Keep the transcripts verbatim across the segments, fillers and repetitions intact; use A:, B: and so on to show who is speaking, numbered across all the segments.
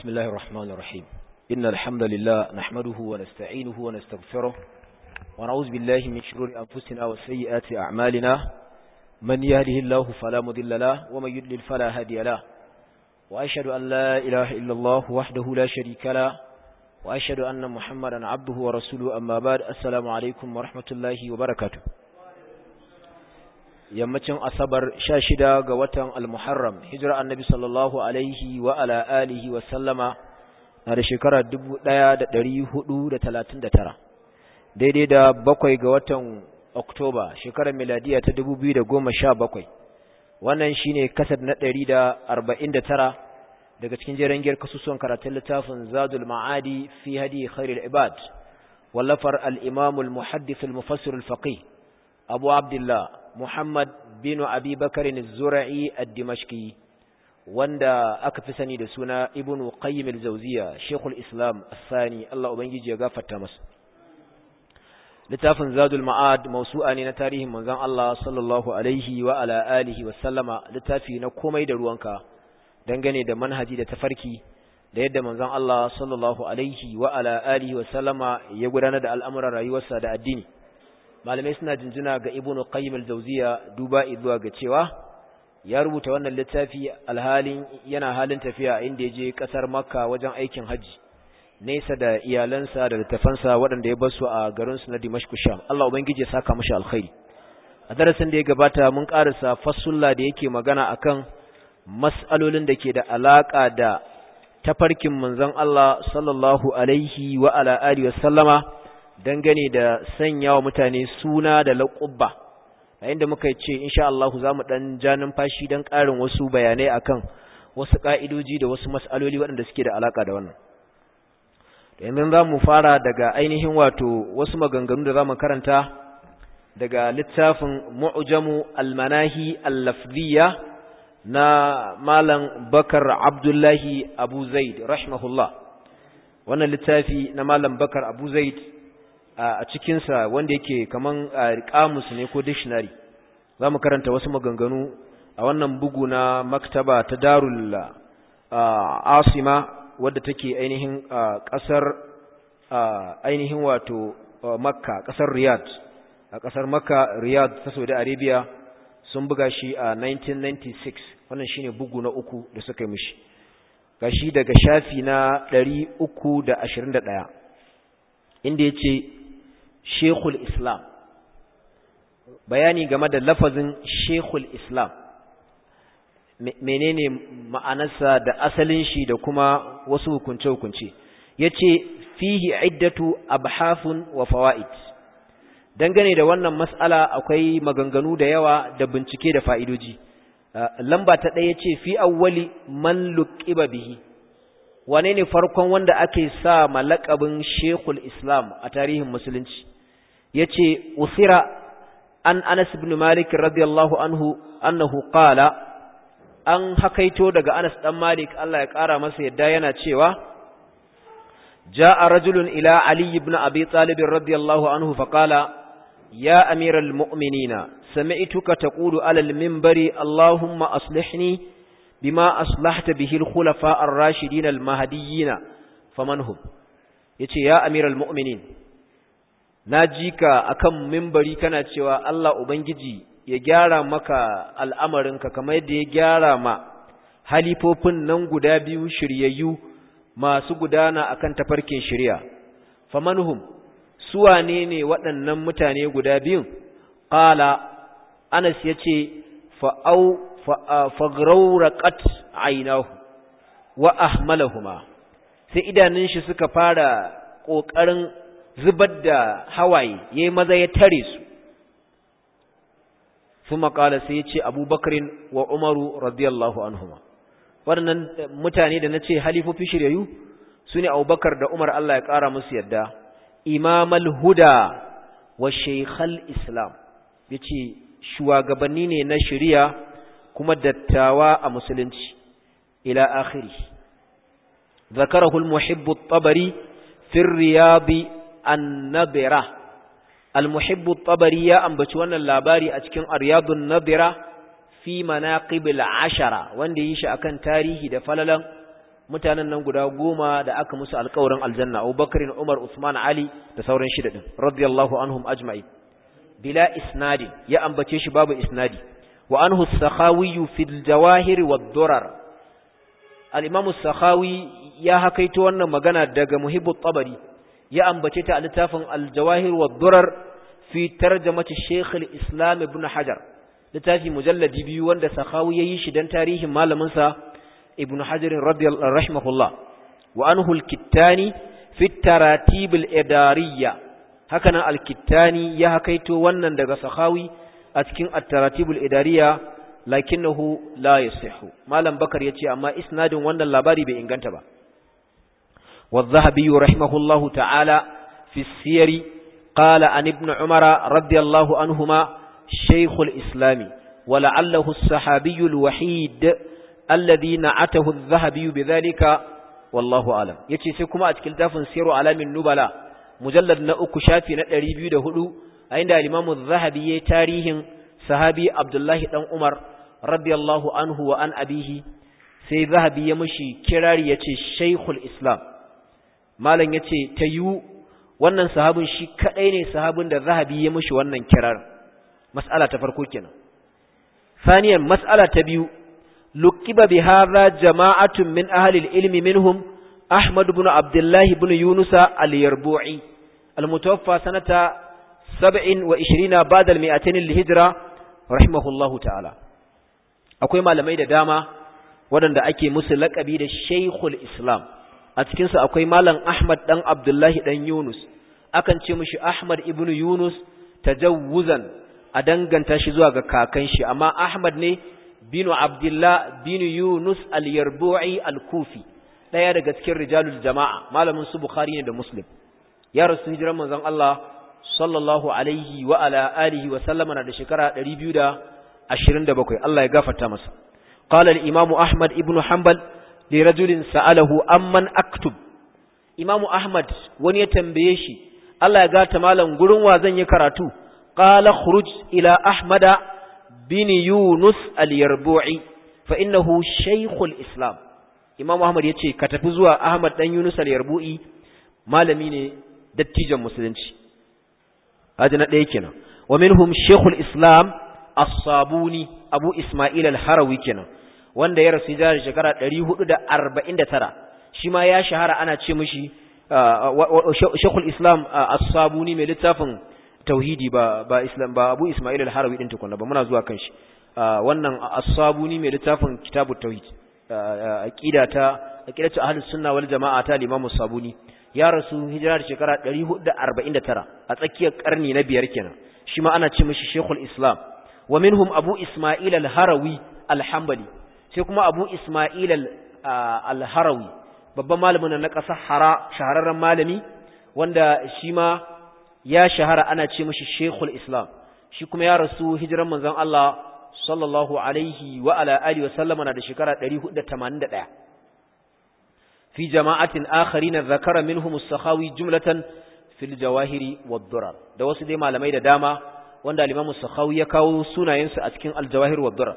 A: بسم الله الرحمن الرحيم إن الحمد لله نحمده ونستعينه ونستغفره ونعوذ بالله من شرور أنفسنا وسيئات أعمالنا من يهده الله فلا مضل له ومن يضلل فلا هادي له وأشهد أن لا إله إلا الله وحده لا شريك له وأشهد أن محمدا عبده ورسوله أما بعد السلام عليكم ورحمة الله وبركاته yammacin asabar sha shida ga watan al-muharram hijira annabi sallallahu alaihi wa ala alihi wa sallama na da shekara dubu ɗaya da ɗari hudu da talatin da tara daidai da bakwai ga watan oktoba shekarar miladiya ta dubu biyu da goma sha bakwai wannan shine kasar na ɗari da arba'in da tara daga cikin jerengiyar kasusuwan karatun littafin zadul ma'adi fi hadi khairul ibad wallafar al-imam al-muhaddith al-mufassir al-faqih abu abdullah Muhammad bin Abi Bakar az-Zura'i ad-Dimashqi wanda aka fi sani da suna Ibn Qayyim al-Jawziyya Sheikhul Islam As-Sani Allah ubangiji ya gafarta masa littafin Zadul Ma'ad mawsu'a ne na tarihin manzon Allah sallallahu alaihi wa ala alihi wa sallama littafi na komai da ruwanka dangane da manhaji da tafarki da yadda manzon Allah sallallahu alaihi wa ala alihi wa sallama ya gudanar da al'amuran rayuwarsa da addini malamai suna jinjina ga Ibn Qayyim al-Jawziyya duba zuwa ga cewa ya rubuta wannan littafi alhalin yana halin tafiya inda yaje kasar Makka wajen aikin haji nesa da iyalansa da littafansa waɗanda ya basu a garin su na Dimashq Sham Allah ubangije ya saka mashi alkhairi a darasin da ya gabata mun karasa fasulla da yake magana akan mas'alolin da ke da alaka da tafarkin manzon Allah sallallahu alaihi wa ala alihi wa sallama dangane da sanya wa mutane suna da laƙubba yayin da muka ce insha Allah za mu dan ja numfashi dan ƙarin wasu bayanai akan wasu ka'idoji da wasu mas'aloli waɗanda suke da alaka da wannan yanzu za mu fara daga ainihin wato wasu maganganu da za mu karanta daga littafin Mu'jamu al-Manahi al-Lafziyya na Malam Bakar Abdullahi Abu Zaid rahimahullah wannan littafi na Malam Bakar Abu Zaid a cikinsa wanda yake kaman kamus ne ko dictionary za mu karanta wasu maganganu a wannan bugu na maktaba ta darul asima wadda take ainihin kasar ainihin wato makka kasar riyadh a kasar makka riyadh ta saudi arabia sun buga shi a nineteen ninety-six wannan shine bugu na uku da suka yi mishi gashi daga shafi na ɗari uku da ashirin da ɗaya inda yace Sheikhul Islam bayani game da lafazin Sheikhul Islam menene ma'anarsa da asalin shi da kuma wasu hukunce-hukunce yace fihi iddatu abhafun wa fawaid dangane da wannan mas'ala akwai maganganu da yawa da bincike da fa'idoji lamba ta ɗaya yace fi awwali man luqiba bihi wane ne farkon wanda ake sa malaqabin Sheikhul Islam a tarihin musulunci yace usira an Anas ibn Malik radiyallahu anhu annahu qala an hakaito daga Anas dan Malik Allah ya kara masa yadda yana cewa jaa rajulun ila Ali ibn Abi Talib radiyallahu anhu faqala ya amiral mu'minina sami'tuka taqulu ala al-minbari Allahumma aslihni bima aslahta bihi al-khulafa ar-rashidin al-mahdiyyin faman hum yace ya amiral mu'minin najika akan minbari kana cewa Allah ubangiji ya gyara maka al'amarinka kamar yadda ya gyara ma halifofin nan guda biyu shiryayyu masu gudana akan tafarkin shari'a faman hum suwane ne waɗannan mutane guda biyun qala Anas yace fa au faghrawraqat aynahu wa ahmalahuma sai idanun shi suka fara kokarin zubar da hawaye yayi maza ya tare su kuma kala sai yace Abubakar wa Umaru radiyallahu anhuma wannan mutane da nace halifofi shiryayu sune Abubakar da Umar Allah ya kara musu yadda imamal huda wa shaykhal islam yace shugabanni ne na shari'a kuma dattawa a musulunci ila akhiri zakarahu al-muhibb at-tabari fi ar-riyad an-nadira al-muhibb at-tabari ya ambaci wannan labari a cikin ar-riyad an-nadira fi manaqib al-ashara wanda yi shi akan tarihi da falalan mutanen nan guda goma da aka musu alƙawarin aljanna Abubakar Umar Uthman Ali da sauran shida din radiyallahu anhum ajma'in bila isnadi ya ambace shi babu isnadi wa anhu as-sakhawi fi al-jawahir wad-durar al-imam as-sakhawi ya hakaito wannan magana daga Muhibb at-Tabari ya ambace ta a littafin al-jawahir wad-durar fi tarjamati Sheikh al-Islam Ibn Hajar littafi mujalladi biyu wanda sakhawi yayi shi dan tarihin malamin sa Ibn Hajar radiyallahu rahimahullah wa anhu al-Kittani fi at-taratib al-idariyya hakanan al-Kittani ya hakaito wannan daga sakhawi a cikin at-taratib al-idariyya lakinnahu la yasihhu malam bakar yace amma isnadin wannan labari bai inganta ba والذهبي رحمه الله تعالى في السير قال عن ابن عمر رضي الله عنهما شيخ الإسلام ولعله الصحابي الوحيد الذي نعته الذهبي بذلك والله أعلم يتي سيكما أتكلتاف سير علام النبلاء مجلد نأك شافي نتري بيو دهلو عند الإمام الذهبي تاريخ صحابي عبد الله بن عمر رضي الله عنه وعن أبيه سي ذهبي يمشي كراري يتي شيخ الإسلام malam yace tayu wannan sahabin shi kadai ne sahabin da zahabi ya mishi wannan kirar mas'ala ta farko kenan saniyan mas'ala ta biyu luqiba bi hadha jama'atun min ahli al-ilmi minhum ahmad ibn abdullah ibn yunus al-yarbu'i al-mutawaffa sanata sab'in wa ishirina ba'da al-mi'atayn al-hijra rahimahullahu ta'ala akwai malamai da dama waɗanda ake musu laƙabi da shaykhul islam a cikinsu akwai malam Ahmad ɗan Abdullahi ɗan Yunus, akan ce mishi Ahmad ibn Yunus tajawuzan a danganta shi zuwa ga kakan shi, amma Ahmad ne binu Abdullah binu Yunus al-Yarbu'i al-Kufi, ɗaya daga cikin rijalul jama'a, malamin su Bukhari ne da Muslim. Ya rasu hijiran manzon Allah sallallahu alaihi wa ala alihi wa sallama na da shekara ɗari biyu da ashirin da bakwai, Allah ya gafarta masa. Qala al-Imam Ahmad ibn Hanbal lirajulin sa'alahu amman aktub Imamu Ahmad wani ya tambaye shi Allah ya gata malam gurin wa zan yi karatu qala khuruj ila Ahmada bin Yunus al-Yarbu'i fa innahu shaykhul Islam Imamu Ahmad yace ka tafi zuwa Ahmad dan Yunus al-Yarbu'i malami ne dattijan musulunci haji na ɗaya kenan wa minhum shaykhul Islam as-Sabuni Abu Isma'il al-Harawi kenan wanda ya rasu da shekara ɗari hudu da arba'in da tara shi ma ya shahara ana ce mishi Sheikhul Islam As-Sabuni mai littafin tauhidi ba ba Islam ba Abu Ismail al-Harawi din tukunna ba muna zuwa kan shi wannan As-Sabuni mai littafin Kitabut Tauhid aqida ta aqidatu ahlus sunna wal jamaa ta Imam As-Sabuni ya rasu hijira da shekara ɗari hudu da arba'in da tara a tsakiyar karni na biyar kenan shi ma ana ce mishi Sheikhul Islam wa minhum Abu Ismail al-Harawi al-Hanbali sai kuma Abu Ismail al-Harawi babban malamin na ƙasar Hara shahararren malami wanda shi ma ya shahara ana ce mishi Sheikhul Islam shi kuma ya rasu hijiran manzon Allah sallallahu alaihi wa ala alihi wa sallama na da shekara ɗari hudu da tamanin da ɗaya fi jama'atin akharina zakara minhum as-Sakhawi jumlatan fil jawahiri wad-durar da wasu dai malamai da dama wanda al-Imam as-Sakhawi ya kawo sunayensu a cikin al-jawahir wad-durar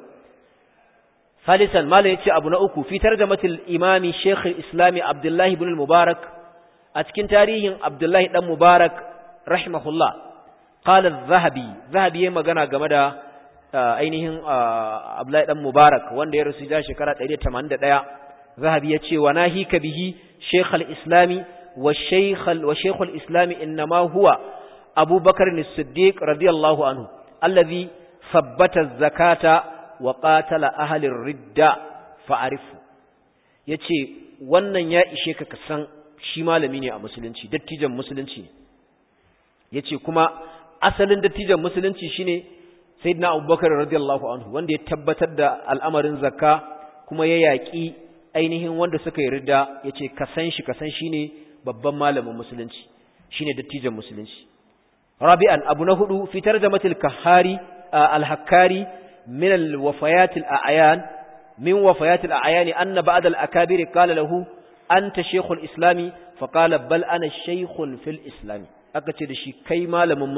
A: ثالثا ما لا يتي أبو نأكو في ترجمة الإمام شيخ الإسلام عبد الله بن المبارك أتكن تاريخ عبد الله بن المبارك رحمه الله قال الذهبي ذهبي يما غنا غمدا ainihin Abdullahi dan Mubarak wanda ya rasu da shekara ɗari da tamanin da ɗaya Zahabi yace wa nahika bihi Sheikh al-Islam wa Sheikh wa Sheikh al-Islam inma huwa Abu Bakr as-Siddiq radiyallahu anhu alladhi thabbata az-zakata wa qatala ahli ridda fa'arifu yace wannan ya ishe ka kasan shi malami ne a musulunci dattijan musulunci yace kuma asalin dattijan musulunci shine sayyidina Abubakar radiyallahu anhu wanda ya tabbatar da al'amarin zakka kuma ya yaki ainihin wanda suka yi ridda yace kasan shi kasan shine babban malamin musulunci shine dattijan musulunci rabi'an abu na hudu fi tarjamatil kahari al-hakkari من الوفيات الأعيان من وفيات الأعيان أن بعض الأكابر قال له أنت شيخ الإسلام فقال بل أنا شيخ في الإسلام أكتر شي كي مال من مسلنشي سيتي آه ني مال مين أتكي مال من مسلنشي.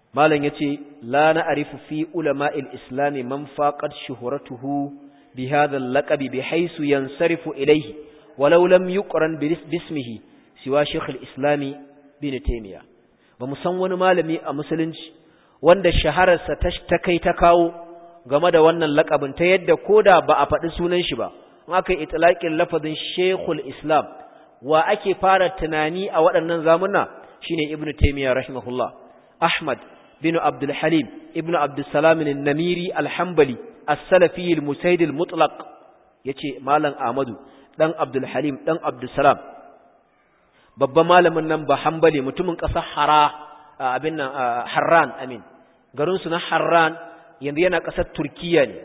A: malan yace la na'rifu fi ulama'il islam man faqad shuhratuhu bi hadha al-laqab bihaythu yansarifu ilayhi walau lam yuqran bismihi siwa shaykh al-islam bin taymiya ba mu san wani malami a musulunci wanda shahararsa ta kai ta kawo game da wannan laqabin ta yadda koda ba a faɗi sunan shi ba in aka yi itlaqin lafazin shaykhul islam wa ake fara tunani a waɗannan zamuna shine ibnu taymiya rahimahullah ahmad bin abdul halim ibnu abdus salam an-namiri al-hanbali as-salafi al-musayd al-mutlaq yace malam ahmadu dan abdul halim dan abdus salam babban malamin nan ba hanbali mutumin ƙasar hara abin nan harran amin garin su na harran yanzu yana ƙasar turkiya ne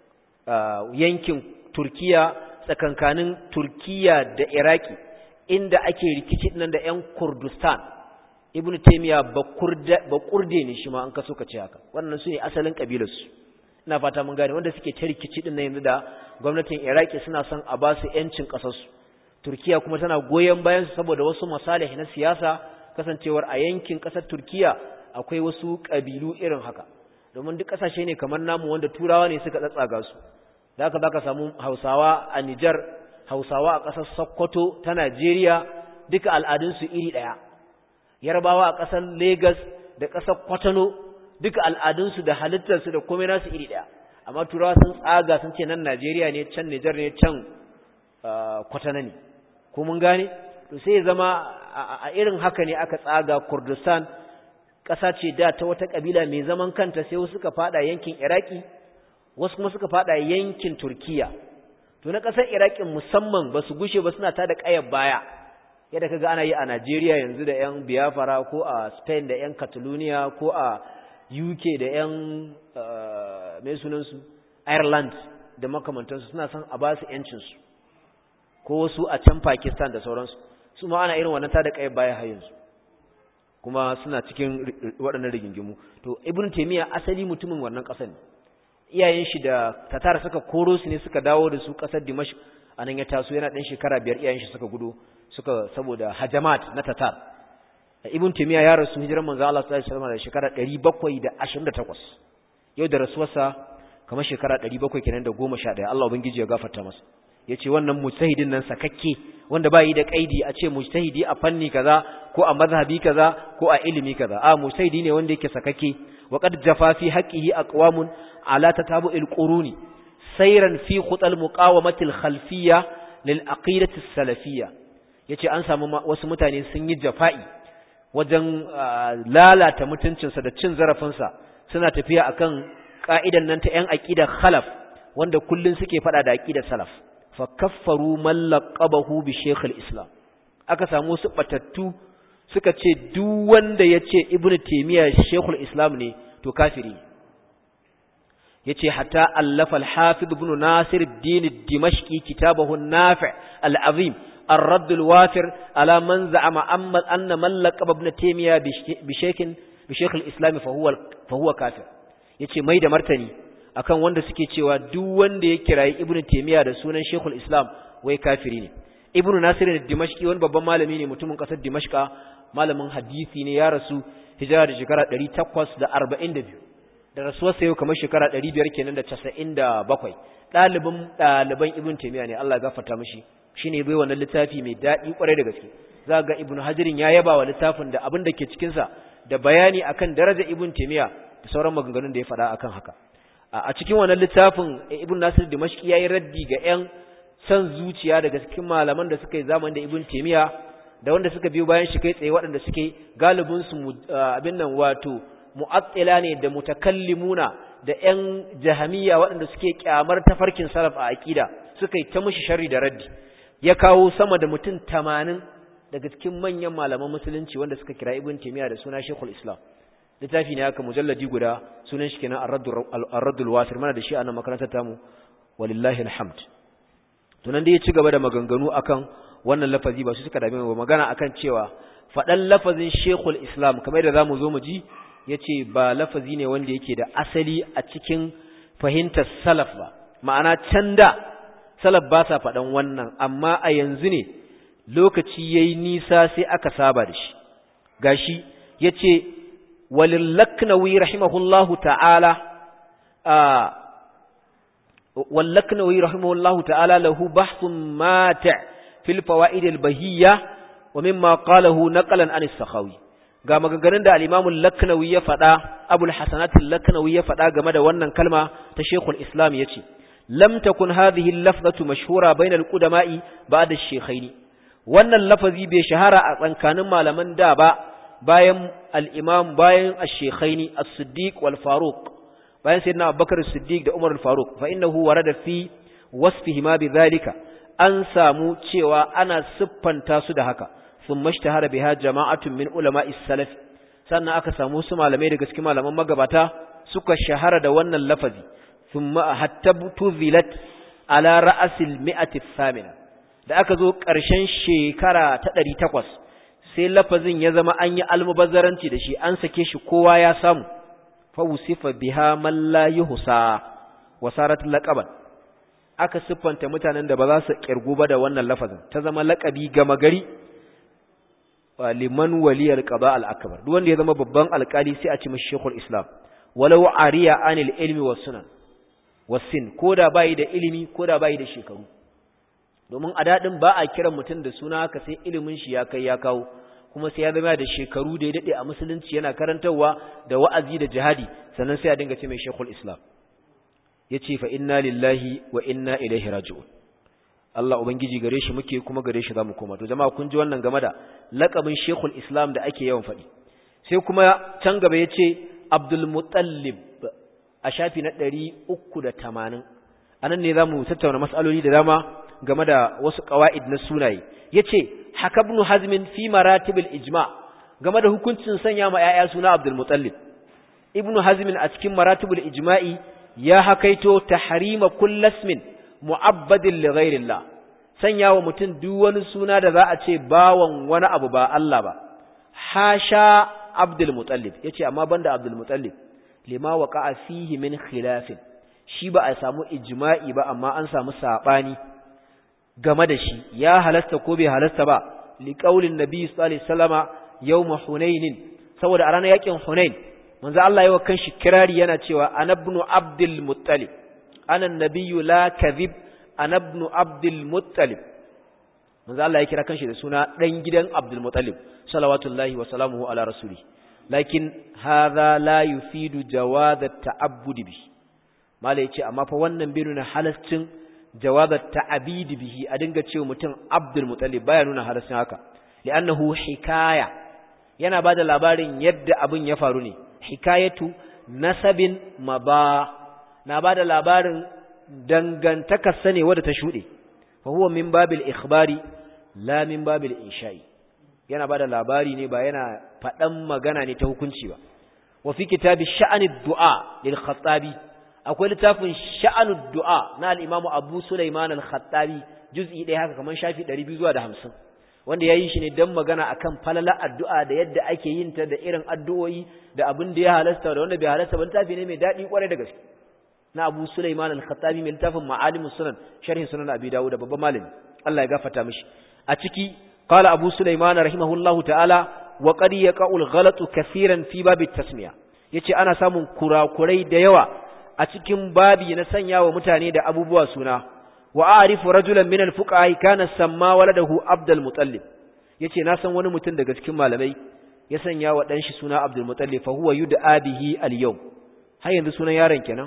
A: yankin turkiya tsakankanin turkiya da iraki inda ake rikici nan da ƴan kurdistan ibnu taymiya ba kurde ne shi ma an kaso ka ce haka wannan su ne asalin kabilarsu ina fata mun gane wanda suke ta rikici din nan yanzu da gwamnatin iraki suna son a ba su ƴancin ƙasarsu Turkiya kuma tana goyon bayan su saboda wasu masalih na siyasa kasancewar a yankin ƙasar Turkiya akwai wasu ƙabilu irin haka domin duk ƙasashe ne kamar namu wanda turawa ne suka tsatsaga su da haka zaka samu Hausawa a Niger Hausawa a ƙasar Sokoto ta Najeriya duka al'adun su iri ɗaya Yarbawa a ƙasar Lagos da ƙasar Kwatano duka al'adun su da halittar su da komai nasu iri ɗaya amma turawa sun tsaga sun ce nan Najeriya ne can Niger ne can Kwatano ne ko mun gane to sai ya zama a irin haka ne aka tsaga Kurdistan ƙasa ce da ta wata kabila mai zaman kanta sai wasu suka fada yankin Iraki wasu kuma suka fada yankin Turkiya to na ƙasar Iraki musamman ba su gushe ba suna tada ƙayar baya yadda kaga ana yi a Najeriya yanzu da ƴan Biafra ko a Spain da ƴan Catalonia ko a U K da ƴan mai sunan su Ireland da makamantansu suna son a ba su ƴancin su ko wasu a can Pakistan da sauransu su ma ana irin wannan tada kai baya har yanzu kuma suna cikin waɗannan rigingimu to Ibn Taymiyyah asali mutumin wannan ƙasar ne iyayen shi da Tatar suka koro su ne suka dawo da su ƙasar Dimashq anan ya taso yana ɗan shekara biyar iyayen shi suka gudu suka saboda hajamat na Tatar Ibn Taymiyyah ya rasu hijiran manzo Allah sallallahu alaihi wasallam da shekara ɗari bakwai da ashirin da takwas yau da rasuwarsa kamar shekara ɗari bakwai kenan da goma sha ɗaya Allah ubangiji ya gafarta masa yace wannan mujtahidin nan sakakke wanda ba yi da kaidi a ce mujtahidi a fanni kaza ko a mazhabi kaza ko a ilimi kaza a mujtahidi ne wanda yake sakakke wa qad jafa fi haqqihi aqwamun ala tatabu'il quruni sayran fi khutal muqawamati al-khalfiyya lil aqidati as-salafiyya yace an samu wasu mutane sun yi jafa'i wajen lalata mutuncinsa da cin zarafinsa suna tafiya akan ka'idan nan ta yan aqidar khalaf wanda kullun suke fada da aqidar salaf fa kaffaru man laqabahu bi shaykh al-islam aka samu su batattu suka ce duk wanda yace ibnu taymiya shaykh al-islam ne to kafiri yace hatta allafa al-hafiz ibn nasir ad-din ad-dimashqi kitabahu an-nafi' al-azim الرد الوافر على من زعم أن من لقب ابن تيمية بشيخ بشيخ الإسلام فهو فهو كافر yace mai da martani akan wanda suke cewa duk wanda ya kirayi ibn taymiya da sunan sheikhul islam wai kafiri ne ibn nasir ad-dimashqi wani babban malami ne mutumin kasar dimashqa malamin hadisi ne ya rasu hijira da shekara ɗari takwas da arba'in da biyu da rasuwar sa yau kamar shekara ɗari biyar kenan da casa'in da bakwai dalibin daliban ibn taymiya ne Allah ya gafarta mishi shine bai wannan littafi mai dadi kwarai da gaske za ga ibn hajirin ya yaba wa littafin da abin da ke cikin sa da bayani akan darajar ibn taymiya da sauran maganganun da ya faɗa akan haka a cikin wannan littafin ibn nasir dimashqi yayi raddi ga ƴan san zuciya daga cikin malaman da suka yi zamani da ibn taymiya da wanda suka biyo bayan shi kai tsaye waɗanda suke galibin su abin nan wato mu'attila ne da mutakallimuna da ƴan jahamiyya waɗanda suke kyamar tafarkin salaf a aqida suka yi ta mushi sharri da raddi ya kawo sama da mutum tamanin daga cikin manyan malaman musulunci wanda suka kira ibn taymiya da suna shaykhul islam littafi ne haka mujalladi guda sunan shi kenan ar-raddul wasir mana da shi a nan makarantar tamu walillahi alhamd to nan dai ya ci gaba da maganganu akan wannan lafazi ba su suka dame ba magana akan cewa fadan lafazin shaykhul islam kamar da zamu zo mu ji yace ba lafazi ne wanda yake da asali a cikin fahimtar salaf ba ma'ana can da salaf ba sa fadan wannan amma a yanzu ne lokaci yayi nisa sai aka saba da shi gashi yace walillaknawi rahimahullahu ta'ala wallaknawi rahimahullahu ta'ala lahu bahthun mati' fil fawaid al-bahiyya wa mimma qalahu naqalan an as-sakhawi. Ga maganganun da al-Imam al-Laknawi ya faɗa, Abul Hasanat al-Laknawi ya faɗa game da wannan kalma ta Sheikhul Islam yace lam takun hadhihi al-lafzatu mashhura bayna al-qudama'i ba'da ash-shaykhaini. Wannan lafazi bai shahara a tsankanin malaman da ba bayan al-Imam bayan ash-shaykhaini as-Siddiq wal Faruq, bayan sayyidina Abubakar as-Siddiq da Umar al-Faruq, fa innahu warada fi wasfihima bidhalika, an samu cewa ana siffanta su da haka. ثم اشتهر بها جماعة من علماء السلف, sannan aka samu su malamai daga cikin malaman magabata suka shahara da wannan lafazi. thumma hatta tuzilat ala ra'sil mi'ati thamina, da aka zo ƙarshen shekara ta ɗari takwas sai lafazin ya zama an yi almubazzaranci da shi, an sake shi kowa ya samu. fa usifa biha man la yuhsa wa sarat laqaban, aka siffanta mutanen da ba za su kirgu ba da wannan lafazin, ta zama laqabi gama gari liman waliyar qada al-akbar. Duk wanda ya zama babban alkali sai a ci mashi Sheikhul Islam, walau ariya anil ilmi was sunan was sin, koda bai da ilimi koda bai da shekaru. Domin a dadin ba a kiran mutum da suna haka sai ilimin shi ya kai ya kawo, kuma sai ya zama da shekaru da ya dade a musulunci yana karantawa da wa'azi da jihadi, sannan sai a dinga ce mai Sheikhul Islam. Yace fa inna lillahi wa inna ilaihi raji'un. Allah ubangiji gare shi muke kuma gare shi zamu koma. To jama'a kun ji wannan game da laqabin Sheikhul Islam da ake yawan faɗi. Sai kuma can gaba yace Abdul Muttalib a shafi na ɗari uku da tamanin. Anan ne zamu tattauna mas'aloli da dama game da wasu qawaid na sunaye. Yace haka ibn Hazm fi maratib al-ijma' game da hukuncin sanya ma yaya suna Abdul Muttalib. Ibn Hazm a cikin maratib al-ijma'i ya hakaito tahrima kulli ismin mu'abbadin li ghairillah, sanya wa mutum duk wani suna da za a ce bawan wani abu ba Allah ba. Hasha Abdul Muttalib, yace amma banda Abdul Muttalib, lima waqa'a fihi min khilafin, shi ba a samu ijma'i ba amma an samu sabani game da shi, ya halasta ko bai halasta ba. Li qaulin nabi sallallahu alaihi wasallama yawm hunain, saboda a ranar yakin Hunain manzo Allah yayi wa kanshi kirari yana cewa ana ibn Abdul Muttalib, ana nabiyyu la kadhib, ana ibn Abdul Muttalib. manzo Allah ya kira kanshi da suna dan gidan Abdul Muttalib salawatullahi wa salamuhu ala rasuli. Lakin hadha la yufidu jawaz at-ta'abbud bi, mala yace amma fa wannan bai nuna halascin jawaz at-ta'abid bihi, a dinga cewa mutum Abdul Muttalib baya nuna halascin haka, li'annahu hikaya, yana bada labarin yadda abin ya faru ne. Hikayatu nasabin maba, na bada labarin dangantakar sane wadda ta shude. fa huwa min babil ikhbari la min babil insha'i, yana bada labari ne ba yana fadan magana ne ta hukunci ba. wa fi kitabi sha'anud du'a lil Khattabi, akwai littafin sha'anud du'a na al-Imam Abu Sulaiman al-Khattabi, juz'i ɗaya haka kaman shafi ɗari biyu zuwa da hamsin, wanda yayi shi ne dan magana akan falala addu'a da yadda ake yin ta da irin addu'o'i da abin da ya halasta da wanda bai halasta ba. Littafi ne mai dadi kwarai da gaske na Abu Sulaiman al-Khattabi, mai littafin Ma'alimus Sunan, sharhin Sunan Abi Dawud, babban malami, Allah ya gafarta mishi. A ciki qala Abu Sulaiman rahimahullahu ta'ala wa qad yaqa'u al-ghalatu kaseeran fi bab at-tasmiya, yace ana samun kurakurai da yawa a cikin babi na sanya wa mutane da abubuwa suna. wa a'rifu rajulan min al-fuqaha kana samma waladahu Abdul Muttalib, yace na san wani mutum daga cikin malamai ya sanya wa dan shi suna Abdul Muttalib, fa huwa yud'a bihi al-yawm, har yanzu sunan yaron kenan.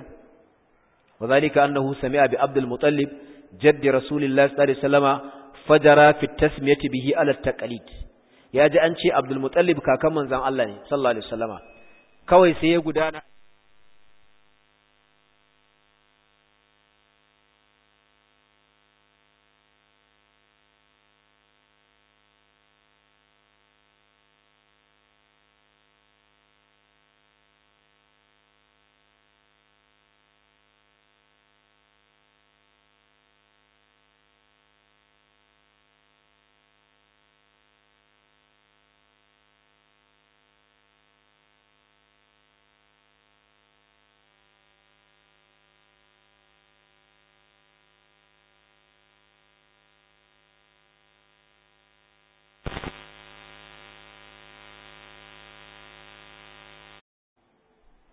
A: وذلك أنه سمع بعبد المطلب جد رسول الله صلى الله عليه وسلم فجرى في التسمية به على التقليد. يا جاء أنشي عبد المطلب كاكم من زن الله صلى الله عليه وسلم كوي سيقودانا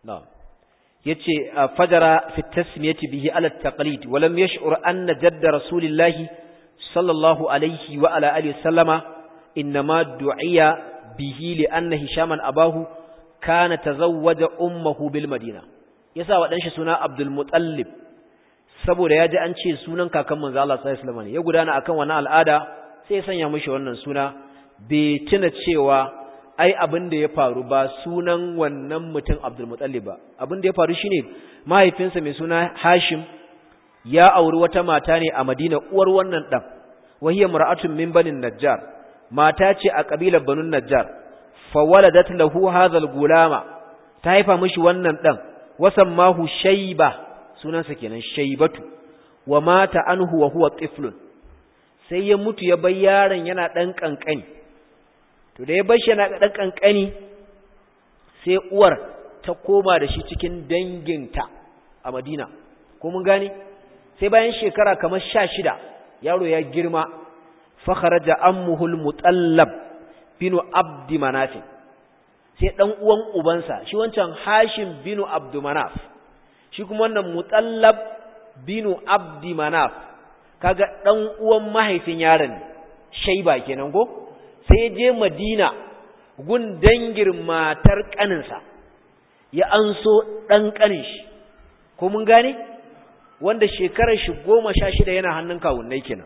A: na'am yace fajara fi tasmiyati bihi ala at-taqlid wa lam yash'ur anna jadda rasulillahi sallallahu alayhi wa ala alihi sallama inma du'iya bihi li anna hishaman abahu kana tazawwaja ummuhu bil madina yasa wa dan shi suna Abdul Muttalib saboda yaji an ce sunan kakan manzo Allah sallallahu alaihi wasallam ya gudana akan wannan al'ada sai ya sanya mishi wannan suna bai tuna cewa ai abin da ya faru ba sunan wannan mutum Abdul Muttalib ba abin da ya faru shine mahaifinsa mai suna Hashim ya auri wata mata ne a Madina uwar wannan dan wahiya mar'atun min banin Najjar mata ce a kabilar Banu Najjar fa waladat lahu hadha al-gulama ta haifa mishi wannan dan wasammahu Shayba sunansa kenan Shaybatu wa mata anhu wa huwa tiflun sai ya mutu ya bar yaron yana dan kankani to da ya bar shi yana dan kankani sai uwar ta koma da shi cikin danginta a Madina ko mun gane sai bayan shekara kamar sha shida yaro ya girma fa kharaja ammuhu al-Mutallab bin Abd Manaf sai dan uwan ubansa shi wancan Hashim bin Abd Manaf shi kuma wannan Mutallab bin Abd Manaf kaga dan uwan mahaifin yaron Shayba kenan go sai je Madina gun dangir matar kaninsa ya anso dan kanin shi ko mun gane wanda shekarar shi goma sha shida yana hannun kawunnai kenan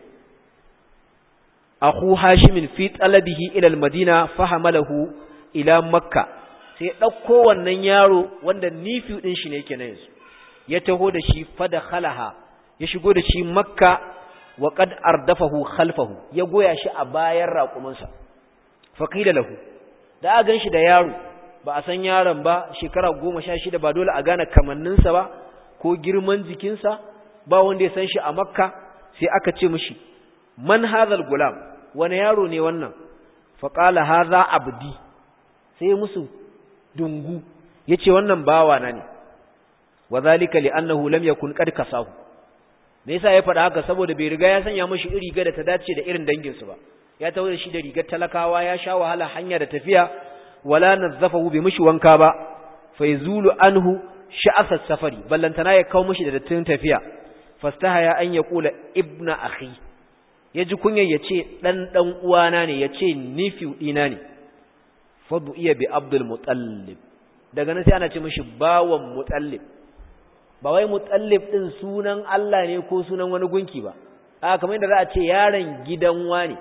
A: akhu Hashim fi talabihi ila al-Madina fahamalahu ila Makka sai dauko wannan yaro wanda nifi din shi ne kenan yanzu ya taho da shi fadakhalaha ya shigo da shi Makka wa qad ardafahu khalfahu ya goya shi a bayan raƙuminsa faqila lahu da a ganshi da yaro ba a san yaron ba shekara goma sha shida ba dole a gane kamanninsa ba ko girman jikinsa ba wanda ya san shi a Makka sai aka ce mishi man hadhal gulam wani yaro ne wannan faqala hadha abdi sai musu dungu yace wannan bawa na ne wadhalika li'annahu lam yakun qad kasahu me yasa ya faɗa haka saboda bai riga ya sanya mishi iri ga da ta dace da irin dangin su ba ya tawo da shi da rigar talakawa ya sha wahala hanya da tafiya wala nazzafahu bi mishi wanka ba fayzulu anhu sha'asa safari ballantana ya kawo mishi da dattin tafiya fastahaya an yaqula ibna akhi yaji kunyar yace dan dan uwana ne yace nifi dina ne fadu iya bi Abdul Muttalib daga nan sai ana ce mishi bawan Muttalib ba wai Muttalib din sunan Allah ne ko sunan wani gunki ba a kamar yadda za a ce yaron gidan wani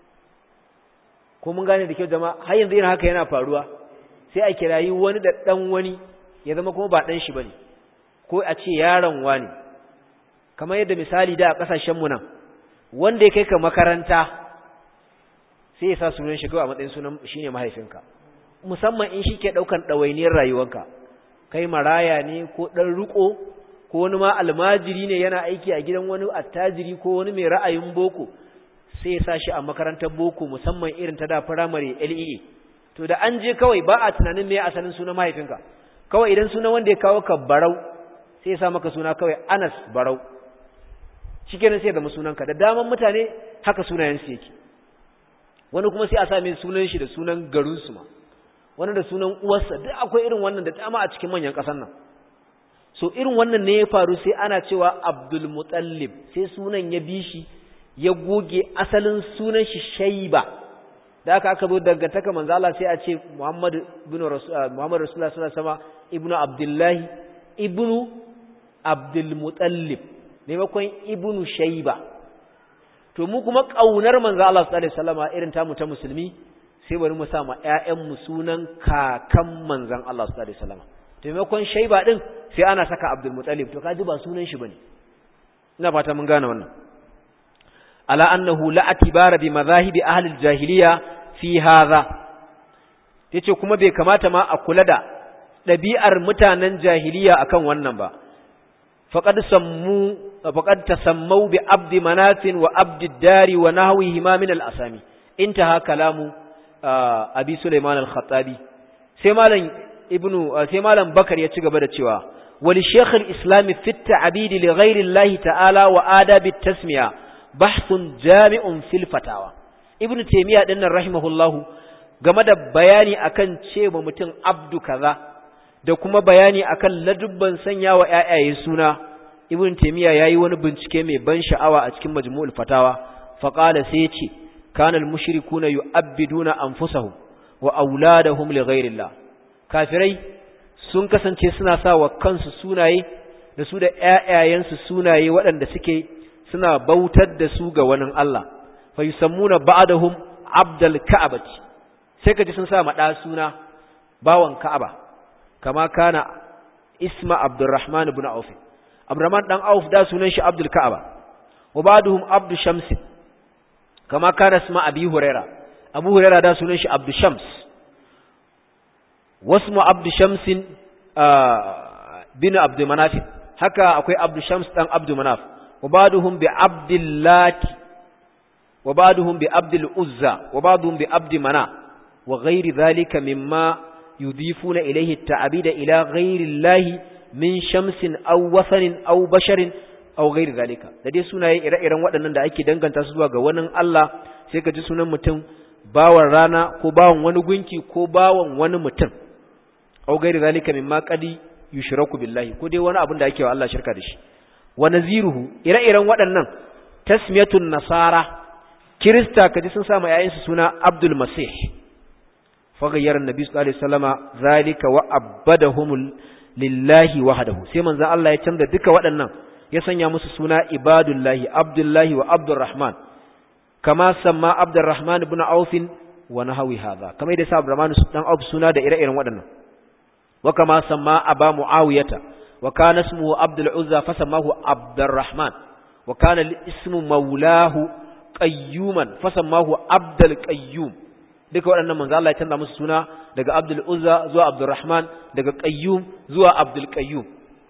A: ko mun gane da kyau jama'a har yanzu irin haka yana faruwa sai a kirayi wani da dan wani ya zama kuma ba dan shi bane ko a ce yaron wani kamar yadda misali da a kasashen mu nan wanda ya kai ka makaranta sai ya sa sunan shi kawai a matsayin sunan shine mahaifinka musamman in shi ke daukan dawainiyar rayuwarka kai maraya ne ko dan riko ko wani ma almajiri ne yana aiki a gidan wani attajiri ko wani mai ra'ayin boko sai ya sa shi a makarantar boko musamman irin ta da primary L E A to da an je kawai ba a tunanin me asalin sunan mahaifinka kawai idan sunan wanda ya kawo ka Barau sai ya sa maka suna kawai Anas Barau shikenan sai da mu sunanka da daman mutane haka sunayen su yake wani kuma sai a sa mai sunan shi da sunan garin su ma wani da sunan uwarsa duk akwai irin wannan da dama a cikin manyan ƙasar nan so irin wannan ne ya faru sai ana cewa Abdul Muttalib sai sunan ya bi shi ya goge asalin sunan shi Shayba da aka aka zo dangantaka manzo Allah sai a ce Muhammad ibn Rasul Muhammad Rasulullah sallallahu alaihi wasallam ibnu Abdullah ibnu Abdul Muttalib maimakon ibnu Shayba to mu kuma kaunar manzo Allah sallallahu alaihi wasallam irin tamu ta musulmi sai bari mu sa ma ƴaƴan mu sunan kakan manzon Allah sallallahu alaihi wasallam to maimakon Shayba din sai ana saka Abdul Muttalib to kaji ba sunan shi bane ina fata mun gane wannan ala annahu la atibara bi madhahibi ahli al-jahiliya fi hadha yace kuma bai kamata ma a kula da dabi'ar mutanen jahiliya akan wannan ba faqad sammu faqad tasammu bi abdi manafin wa abdi dari wa nahwihi ma min al-asami intaha kalamu abi sulaiman al-khattabi sai malam ibnu sai malam bakar ya ci gaba da cewa wali shaykh al-islam fi at-ta'bid li ghayri allah ta'ala wa adab at-tasmiya bahthun jami'un fil fatawa ibnu taymiya dinnan rahimahullahu game da bayani akan cewa mutum abdu kaza da kuma bayani akan ladubban sanya wa ƴaƴaye suna. Ibn Taymiyyah yayi wani bincike mai ban sha'awa a cikin Majmu'ul Fatawa, fa qala sai ya ce kana al-mushrikuna yu'abbiduna anfusahum wa auladahum li ghayrillah. Kafirai sun kasance suna sa wa kansu sunaye da su da ƴaƴayensu sunaye waɗanda suke suna bautar da su ga wani Allah. Fa yusammuna ba'dahum Abdul Ka'bati, sai kaji sun sa mada suna bawan Ka'aba, kama kana isma Abdurrahman ibn Auf. Abdurrahman dan Auf da sunan shi Abdul Ka'aba. Wa ba'duhum Abdu Shams, kama kana isma Abi Huraira. Abu Huraira da sunan shi Abdu Shams. Wasmu Abdu Shams bin Abd Manaf, haka akwai Abdu Shams dan Abd Manaf. Wa ba'duhum bi Abdillati, wa ba'duhum bi Abdul Uzza, wa ba'duhum bi Abd Mana, wa ghairi dhalika mimma yudifuna ilayhi at-ta'bida ila ghairi Allah min shamsin aw wasanin aw basharin aw ghairi dhalika. Da dai sunaye ire-iren waɗannan da ake danganta su zuwa ga wani Allah, sai ka ji sunan mutum bawan rana ko bawan wani gunki ko bawan wani mutum, aw ghairi dhalika mimma qadi yushraku billahi, ko dai wani abin da ake wa Allah shirka da shi. Wa naziruhu, ire-iren waɗannan tasmiyatun nasara, kirista kaji sun sa ma yayansu suna Abdul Masih. Fa ghayyara annabi sallallahu alaihi wasallama zalika wa abadahum lillahi wahdahu, sai manzo Allah ya canza duka waɗannan, ya sanya musu suna ibadullahi, Abdullahi wa Abdurrahman, kama samma Abdurrahman ibn Auf wa nahwi hadha, kamar da sa Abdurrahman dan Auf suna da ire-iren waɗannan. Wa kama samma Aba Muawiyata wa kana ismuhu Abdul Uzza fasamahu Abdurrahman, wa kana ismu maulahu Qayyuman fasamahu Abdul Qayyum. Duka waɗannan manzo Allah ya canza musu suna daga Abdul Uzza zuwa Abdurrahman, daga Qayyum zuwa Abdul Qayyum.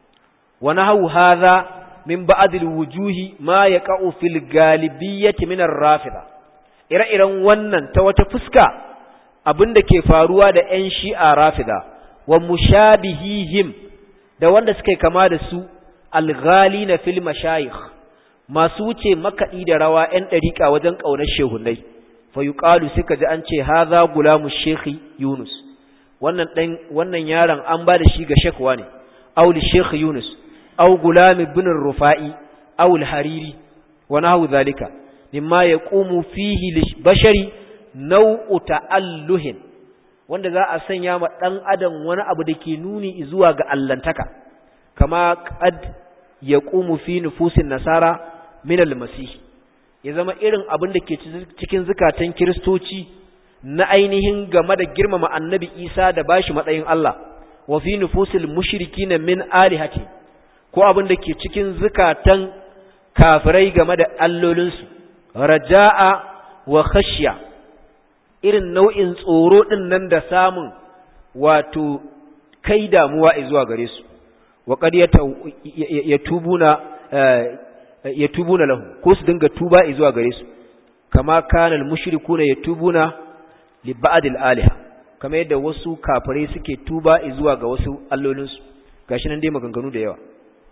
A: Wa nahu hadha min ba'd al-wujuhi ma yaqa'u fil galibiyyati min ar-rafida. Ire-iren wannan ta wata fuska abinda ke faruwa da ƴan Shi'a Rafida wa mushabihihim, da wanda suke kama da su al-ghalina fil mashayikh, masu wuce makaɗi da rawa ƴan ɗariƙa wajen ƙaunar shehunai. Fa yuqalu suka ji an ce hadha gulamu shekhi Yunus, wannan dan wannan yaron an ba da shi ga shekwa ne, aw li shekh Yunus, aw gulam ibn Rufa'i, aw al-Hariri wa nahu dhalika mimma yaqumu fihi li bashari naw'u ta'alluhin, wanda za a sanya ma dan adam wani abu da ke nuni zuwa ga allantaka, kama qad yaqumu fi nufusin nasara min al-masih, ya zama irin abin da ke cikin zukatan kiristoci na ainihin game da girmama annabi Isa da bashi matsayin Allah, wa fi nufusil mushrikin min alihati, ko abin da ke cikin zukatan kafirai game da allolinsu, raja'a wa khashya, irin nau'in tsoro din nan da samun wato kai damuwa zuwa gare su, wa qad yatubuna yatubuna lahu, ko su dinga tuba zuwa gare su, kama kana al-mushrikuna yatubuna li ba'd al-aliha, kama yadda wasu kafirai suke tuba zuwa ga wasu allolinsu. Gashi nan dai maganganu da yawa.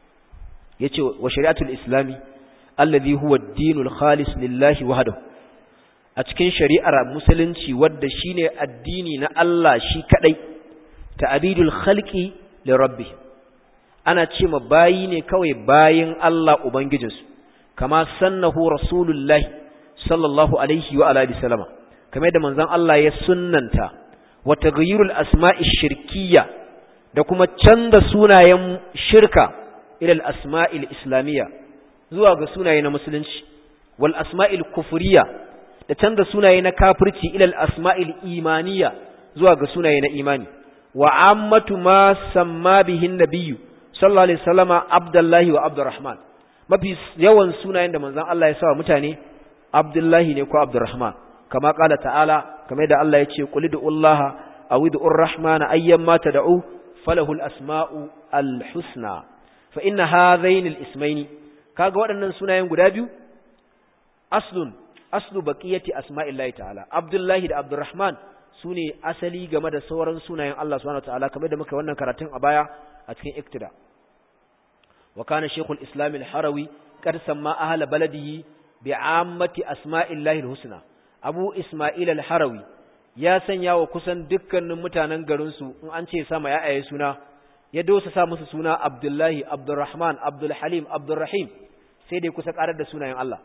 A: Yace wa shari'atul islami alladhi huwa ad-dinul khalis lillahi wahdahu, a cikin shari'ar musulunci wadda shine addini na Allah shi kadai, ta'abidul khalqi li rabbih, ana ce ma bayi ne kawai bayin Allah ubangijinsu, kama sannahu rasulullahi sallallahu alaihi wa alihi wasallama, kamar da manzon Allah ya sunnanta. Wa taghyirul asma'i shirkiyya, da kuma canza sunayen shirka ila al-asma'il islamiyya, zuwa ga sunaye na musulunci, wal asma'il kufriyya, da canza sunaye na kafirci ila al-asma'il imaniyya, zuwa ga sunaye na imani. Wa ammatu ma samma bihi an-nabiyyu sallallahu alaihi wasallama Abdullahi wa Abdurrahman, mafi yawan sunayen da manzon Allah ya sa mutane Abdullahi ne ko Abdurrahman, kama kala ta'ala, kamar da Allah ya ce qul du'ullaha aw du'ur rahmana ayyamma tad'u falahul asma'u al-husna. Fa inna hadhaini al-ismaini, kaga waɗannan sunayen guda biyu, aslun aslu baqiyati asma'illahi ta'ala, Abdullahi da Abdurrahman sune asali game da sauran sunayen Allah subhanahu wa ta'ala, kamar da muka wannan karatun a baya a cikin iktida. Wa kana shaykhul islam al-harawi qad samma ahla baladihi bi'ammati asma'illahi al-husna. Abu Isma'il al-Harawi ya sanya wa kusan dukkanin mutanen garinsu in an ce sama ya'aye suna ya dosa sa musu suna Abdullahi, Abdurrahman, Abdul Halim, Abdurrahim sai dai kusa karar da sunayen Allah.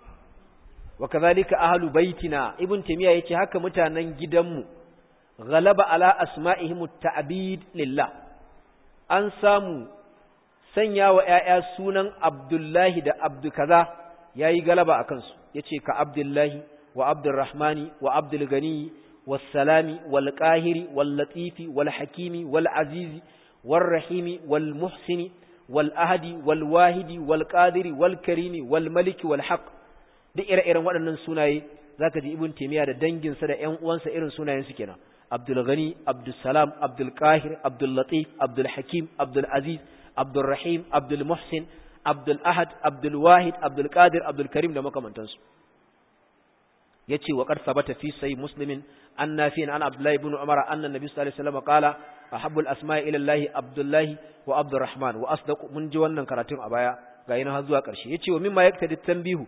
A: Wa kazalika ahlu baitina Ibn Taymiyyah yace haka mutanen gidanmu ghalaba ala asma'ihim at-ta'bid lillah. An samu sanya wa ƴaƴa sunan Abdullahi da Abdu kaza yayi galaba akan su. Yace ka Abdullahi wa Abdurrahmani wa Abdul Gani was-Salami wal-Qahiri wal-Latifi wal-Hakimi wal-Azizi wal-Rahimi wal-Muhsini wal-Ahadi wal-Wahidi wal-Qadiri wal-Karimi wal-Maliki wal-Haq. Duk ire-iren waɗannan sunaye zaka ji Ibn Taymiyyah da danginsa da ƴan uwansa irin sunayen su kenan. Abdul Ghani, Abdul Salam, Abdul Qahir, Abdul Latif, Abdul Hakim, Abdul Aziz, Abdul Rahim, Abdul Muhsin, Abdul Ahad, Abdul Wahid, Abdul Qadir, Abdul Karim da makamantansu. Yace wa qad sabata fi sahih Muslimin an nafi'an an Abdullah ibn Umar anna Nabi sallallahu alaihi wasallam qala ahabbul asma'i ila Allah Abdullah wa Abdurrahman wa asdaqu. Mun ji wannan karatun a baya ga yana har zuwa ƙarshe. Yace wa mimma yaktadi tanbihu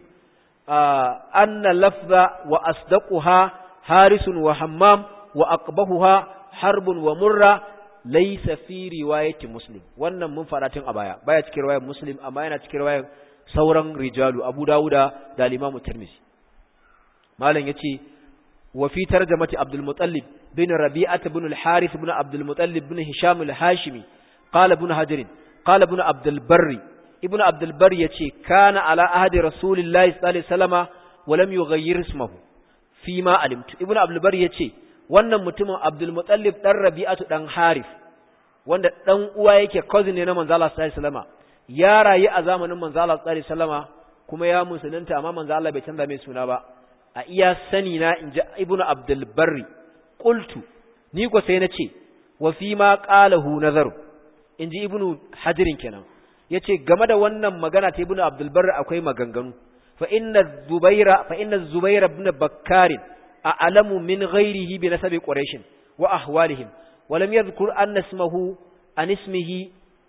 A: anna lafza wa asdaquha harisun wa hammam wa aqbahuha harbun wa murra laysa fi riwayati Muslim. Wannan mun fara tun a baya baya cikin riwayar Muslim amma yana cikin riwayar sauran rijalu Abu Dawuda da Imam Tirmidhi. Malam yace wa fi tarjamati Abdul Muttalib bin Rabi'ah bin al-Harith bin Abdul Muttalib bin Hisham al-Hashimi qala ibn Hajar qala ibn Abdul Barri ibn Abdul Barri yace kana ala ahdi Rasulillahi sallallahu alaihi wasallama wa lam yughayyir ismahu fi ma alimtu. Ibn Abdul Barri yace wannan mutumin Abdul Muttalib dan Rabi'atu dan Harith wanda dan uwa yake cousin ne na manzo Allah sallallahu alaihi wasallama ya rayu a zamanin manzo Allah sallallahu alaihi wasallama kuma ya musulunta amma manzo Allah bai canza mai suna ba. A iya sani na inji Ibn Abdul Barri qultu ni ko sai nace wa fi ma qalahu nazaru inji Ibn Hajarin kenan yace game da wannan magana ta Ibn Abdul Barri akwai maganganu fa inna Zubaira fa inna Zubair ibn Bakkar a'lamu min ghayrihi bi nasabi Quraysh wa ahwalihim wa lam yadhkur anna ismahu an ismihi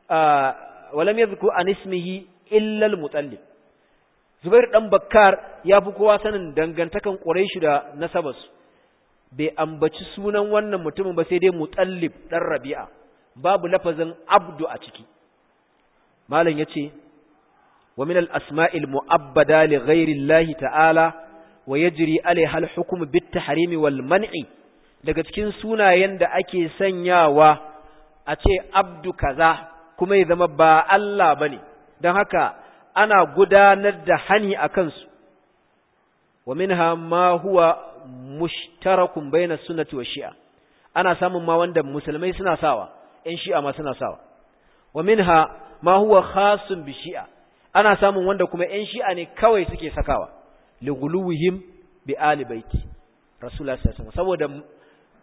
A: wa lam yadhkur an ismihi illa al-Muttalib. Zubair dan Bakkar ya fi kowa sanin dangantakan Quraysh da nasabarsu bai ambaci sunan wannan mutumin ba sai dai Muttalib dan Rabi'a babu lafazin abdu a ciki. Malam yace wa min al-asma'il mu'abbada li ghayri Allah ta'ala wa yajri alaiha al-hukm bit-tahrim wal-man'i daga cikin sunayen da ake sanyawa a ce abdu kaza kuma ya zama ba Allah bane dan haka ana gudanar da hani a kansu. Wa minha ma huwa mushtarakun bayna sunnati wa shi'a ana samun ma wanda musulmai suna sawa ƴan shi'a ma suna sawa. Wa minha ma huwa khasun bi shi'a ana samun wanda kuma ƴan shi'a ne kawai suke sakawa li guluwihim bi ali baiti rasulullah sallallahu alaihi wasallam saboda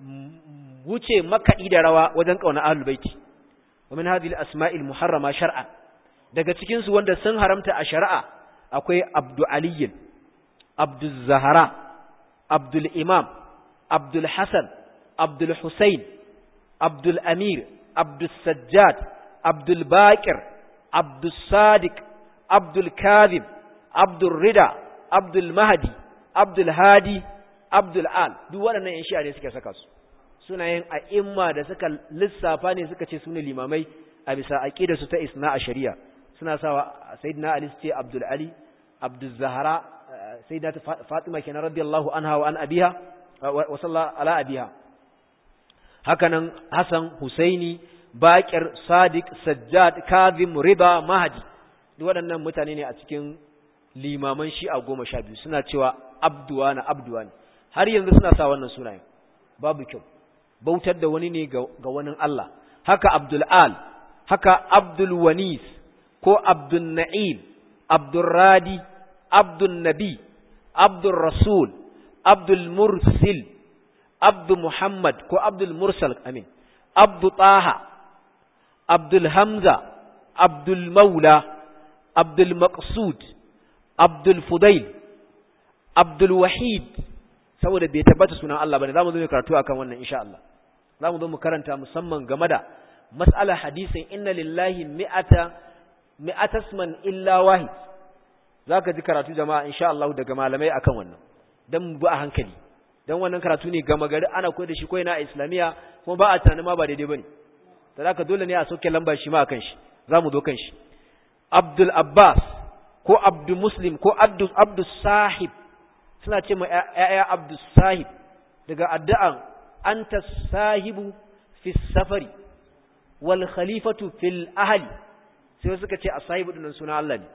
A: wuce makaɗi da rawa wajen kauna ahlul baiti. Wa min hadhihi al-asma'il muharrama shar'an daga cikin su wanda sun haramta a shari'a akwai Abdul Ali, Abdul Zahra, Abdul Imam, Abdul Hasan, Abdul Husain, Abdul Amir, Abdul Sajjad, Abdul Baqir, Abdul Sadiq, Abdul Kadhib, Abdul Rida, Abdul Mahdi, Abdul Hadi, Abdul Al. Duk waɗannan ƴan shi'a ne suke saka su. Sunayen a'imma da suka lissafa ne suka ce sune limamai a bisa aqidar su ta Isna a shari'a. Suna sawa Sayyidina Ali ce Abdul Ali, Abdul Zahra, Sayyidatu Fatima kenan radiyallahu anha wa an abiha wa sallallahu ala abiha. Hakanan Hassan, Husaini, Baqir, Sadiq, Sajjad, Kazim, Rida, Mahdi. Duk waɗannan mutane ne a cikin limaman Shi'a goma sha biyu suna cewa Abduwana Abduwani. Har yanzu suna sa wannan sunayen. Babu kyau. Bautar da wani ne ga wani Allah. Haka Abdul Al, haka Abdul Wanis, ko Abdul Na'im, Abdul Radi, Abdul Nabi, Abdul Rasul, Abdul Mursil, Abdul Muhammad ko Abdul Mursal amin, Abdul Taha, Abdul Hamza, Abdul Maula, Abdul Maqsud, Abdul Fudail, Abdul Wahid, saboda bai tabbata sunan Allah bane zamu zo mu karatu akan wannan insha Allah. Zamu zo mu karanta musamman game da mas'alar hadisin inna lillahi mi'ata mi'atasman illa wahid. Zaka ji karatu jama'a insha Allah daga malamai akan wannan dan mu bi a hankali dan wannan karatu ne gama gari ana koyar da shi koyi na islamiya kuma ba a tunanin ma ba daidai bane dan haka dole ne a sauke lamba shi ma akan shi zamu zo kan shi Abdul Abbas ko Abdul Muslim ko Abdul Abdul Sahib suna ce ma ya'ya Abdul Sahib daga addu'an anta sahibu fi safari wal khalifatu fil ahli sai suka ce as-sahibu dinnan suna Allah ne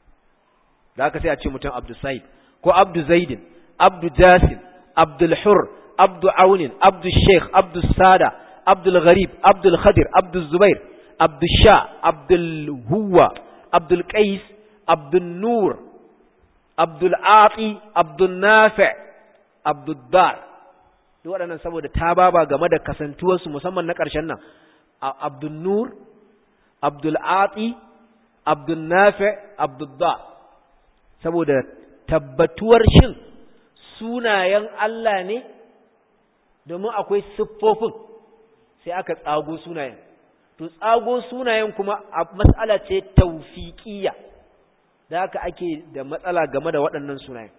A: da haka sai a ce mutum Abdul Sahib ko Abdul Zaid Abdul Jasim Abdul Hur Abdul Aun Abdul Sheikh Abdul Sada Abdul Gharib Abdul Khadir Abdul Zubair Abdul Sha Abdul Huwa Abdul Qais Abdul Nur Abdul Ati Abdul Nafi' Abdul Dar duk waɗannan saboda ta baba game da kasantuwarsu musamman na ƙarshen nan Abdul Nur Abdul Ati Abdul Nafi' Abdul Dar saboda tabbatuwar shin sunayen Allah ne domin akwai siffofin sai aka tsago sunayen to tsago sunayen kuma mas'ala ce tawfiqiyya da haka ake da matsala game da waɗannan sunayen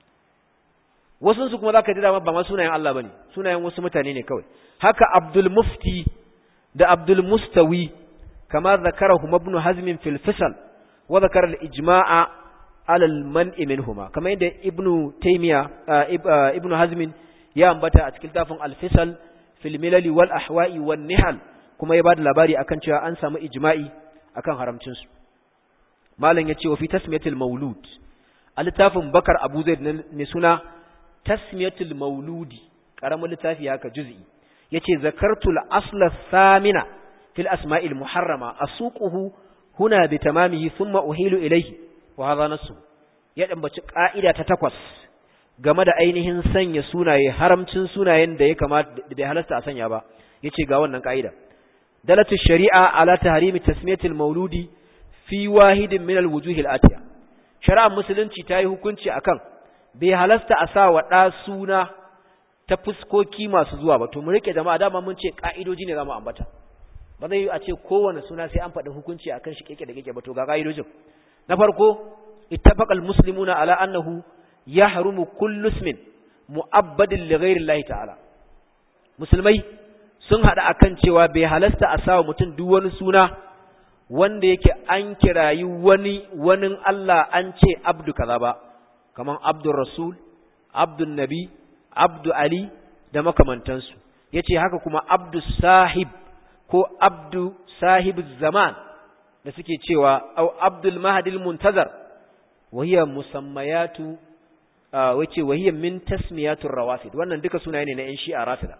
A: wasu su kuma zaka ji dama ba ma sunayen Allah bane sunayen wasu mutane ne kawai haka Abdul Mufti da Abdul Mustawi kama zakarahu Ibn Hazm fil Fisal wa zakara al-ijma'a ala al-man'i minhuma kama yadda Ibn Taymiyyah Ibn Hazm ya ambata a cikin tafin al-Fisal fil milal wal ahwa'i wan nihal kuma ya bada labari akan cewa an samu ijma'i akan haramcin su malam yace wa fi tasmiyatul maulud al-tafin Bakar Abu Zaid ne suna tasmiyatul mauludi karamin littafi haka juz'i yace zakartul asla thamina fil asma'il muharrama asuquhu huna bi tamamihi thumma uhilu ilayhi wa hadha nasu ya dambaci ka'ida ta takwas game da ainihin sanya sunaye haramcin sunayen da ya kamata da bai halasta a sanya ba yace ga wannan ka'ida dalatu shari'a ala tahrimi tasmiyatul mauludi fi wahidin min alwujuh alatiya shari'ar musulunci ta yi hukunci akan bai halasta a sa wa ɗa suna ta fuskoki masu zuwa ba to mu rike jama'a dama mun ce ka'idoji ne zamu ambata ba zai yi a ce kowane suna sai an faɗi hukunci akan shi keke da keke ba to ga ka'idojin na farko ittafaqal muslimuna ala annahu yahrumu kullu ismin mu'abbadin li ghayri Allah ta'ala musulmai sun hada akan cewa bai halasta a sa wa mutum duk wani suna wanda yake an kirayi wani wani Allah an ce abdu kaza ba kaman Abdul Rasul, Abdul Nabi, Abdul Ali da makamantansu. Yace haka kuma Abdul Sahib ko Abdul Sahib Zaman da suke cewa au Abdul Mahdi Muntazar wahiya musammayatu wace wahiya min tasmiyatur rawafid wannan duka sunaye ne na ƴan Shi'a Rafida.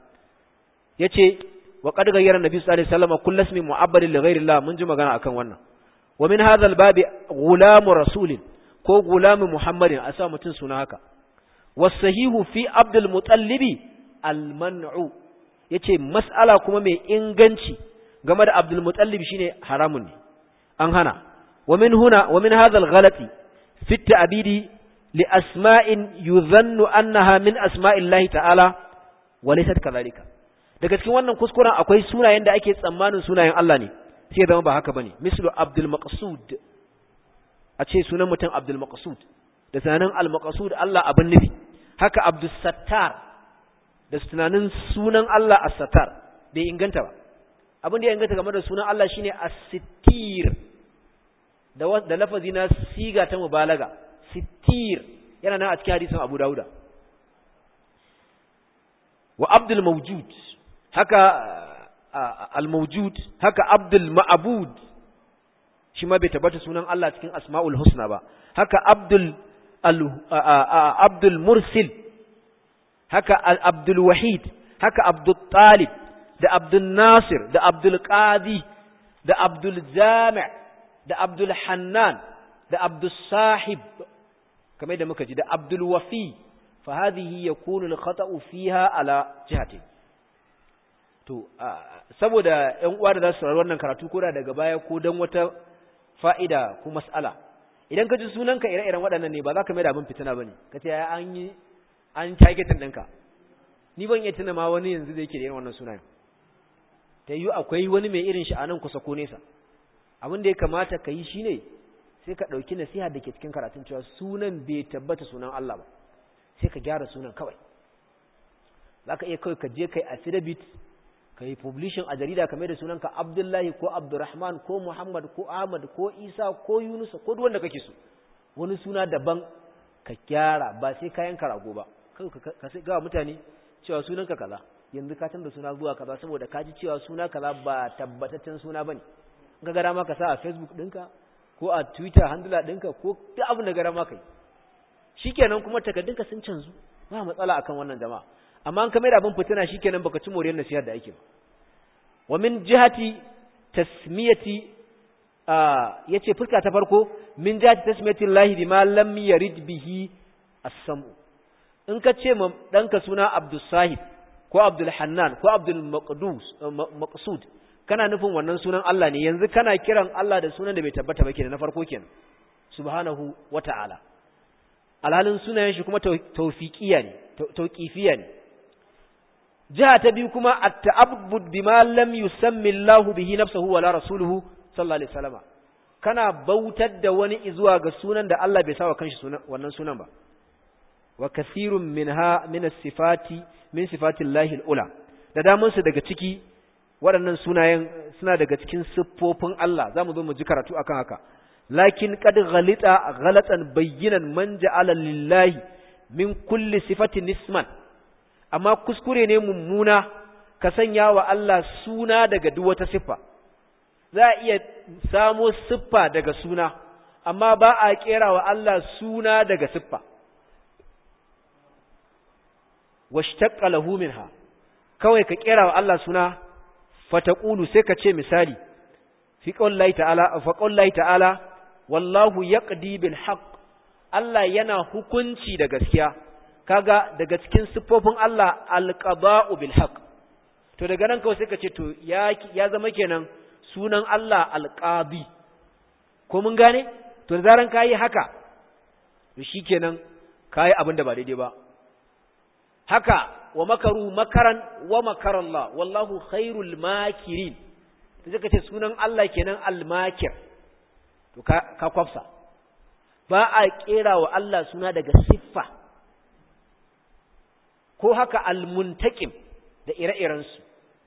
A: Yace wa qad ghayyara Nabi sallallahu alaihi wasallam kullu ismin mu'abbadin li ghayri Allah mun ji magana akan wannan. Wa min hadha al-babi ghulamu rasulin ko gulamin Muhammadin a sa mutum suna haka wasahihu fi Abdul Mutallibi al-man'u yace mas'ala kuma mai inganci game da Abdul Mutallib shine haramun ne an hana wa min huna wa min hadha al-ghalati fi at-ta'bidi li asma'in yudhannu annaha min asma'illahi ta'ala wa laysat kadhalika daga cikin wannan kuskuren akwai sunayen da ake tsammanin sunayen Allah ne sai zama ba haka bane mislu Abdul Maqsud a ce sunan mutum Abdul Maqsud da tunanin Al-Maqsud Allah abin nufi haka Abdul Sattar da tunanin sunan Allah As-Sattar bai inganta ba abin da ya inganta game da sunan Allah shine As-Sittir da da lafazi na siga ta mubalaga Sittir yana nan a cikin hadisin Abu Dawud wa Abdul Mawjud haka Al-Mawjud haka Abdul Ma'bud shi ma bai tabbata sunan Allah cikin Asma'ul Husna ba haka Abdul Abdul Mursil haka Abdul Wahid haka Abdul Talib da Abdul Nasir da Abdul Qadi da Abdul Jami' da Abdul Hannan da Abdul Sahib kamar da muka ji da Abdul Wafi fa hadhihi yakunu al-khata'u fiha ala jihati to saboda ƴan uwa da za su saurari wannan karatu ko da daga baya ko dan wata fa'ida ko mas'ala idan ka ji sunanka ire-iren waɗannan ne ba za ka mai da abin fitina ba ne ka ce ya an yi an targetin ɗinka ni ban iya tuna ma wani yanzu da yake da irin wannan sunayen ta yi akwai wani mai irin shi a nan kusa ko nesa abin da ya kamata ka yi shi ne sai ka ɗauki nasiha da ke cikin karatun cewa sunan bai tabbata sunan Allah ba sai ka gyara sunan kawai zaka iya kai ka je kai affidavit kai publishing a jarida kamar da sunanka Abdullahi ko Abdurrahman ko Muhammad ko Ahmad ko Isa ko Yunus ko duk wanda kake so wani suna daban ka gyara ba sai ka yanka rago ba kai ka sai ga mutane cewa sunanka kaza yanzu ka canza suna zuwa kaza saboda ka ji cewa suna kaza ba tabbataccen suna bane in ka gara ma ka sa a Facebook ɗinka ko a Twitter handle ɗinka ko duk abin da gara ma kai shikenan kuma takaddunka sun canzu ba matsala akan wannan jama'a amma an kamar abin fitina shikenan baka ci moriyar nasihar da ake ba wa min jihati tasmiyati yace fuska ta farko min jihati tasmiyati Allah bima lam yarid bihi as-sam'u in ka ce ma danka suna Abdul Sahib ko Abdul Hannan ko Abdul Maqdus Maqsud kana nufin wannan sunan Allah ne yanzu kana kiran Allah da sunan da bai tabbata ba kenan na farko kenan subhanahu wata'ala alhalin sunayen shi kuma tawfiqiyya ne tawqifiyya ne jiha ta biyu kuma at-ta'abbud bima lam yusammi Allahu bihi nafsuhu wala rasuluhu sallallahu alaihi wasallam kana bautar da wani zuwa ga sunan da Allah bai sawa kanshi sunan wannan sunan ba wa kathirun minha min as-sifati min sifati Allahi al-ula da daman su daga ciki waɗannan sunayen suna daga cikin siffofin Allah zamu zo mu ji karatu akan haka lakin qad ghalita ghalatan bayyinan man ja'ala lillahi min kulli sifatin isman amma kuskure ne mummuna ka sanya wa Allah suna daga duk wata siffa za a iya samo siffa daga suna amma ba a kera wa Allah suna daga siffa washtaqqa lahu minha kawai ka kera wa Allah suna fataqulu sai ka ce misali fi qaulillahi ta'ala fa qaulillahi ta'ala wallahu yaqdi bil haqq Allah yana hukunci da gaskiya kaga daga cikin siffofin Allah alqada'u bil haqq to daga nan kawai sai ka ce to ya ya zama kenan sunan Allah alqadi ko mun gane to da zaran kai haka to shikenan kai abin da ba daidai ba haka wa makaru makaran wa makara Allah wallahu khairul makirin to sai ka ce sunan Allah kenan al-makir to ka ka kwafsa ba a kera wa Allah suna daga siffa ko haka al-muntaqim da ire-irensu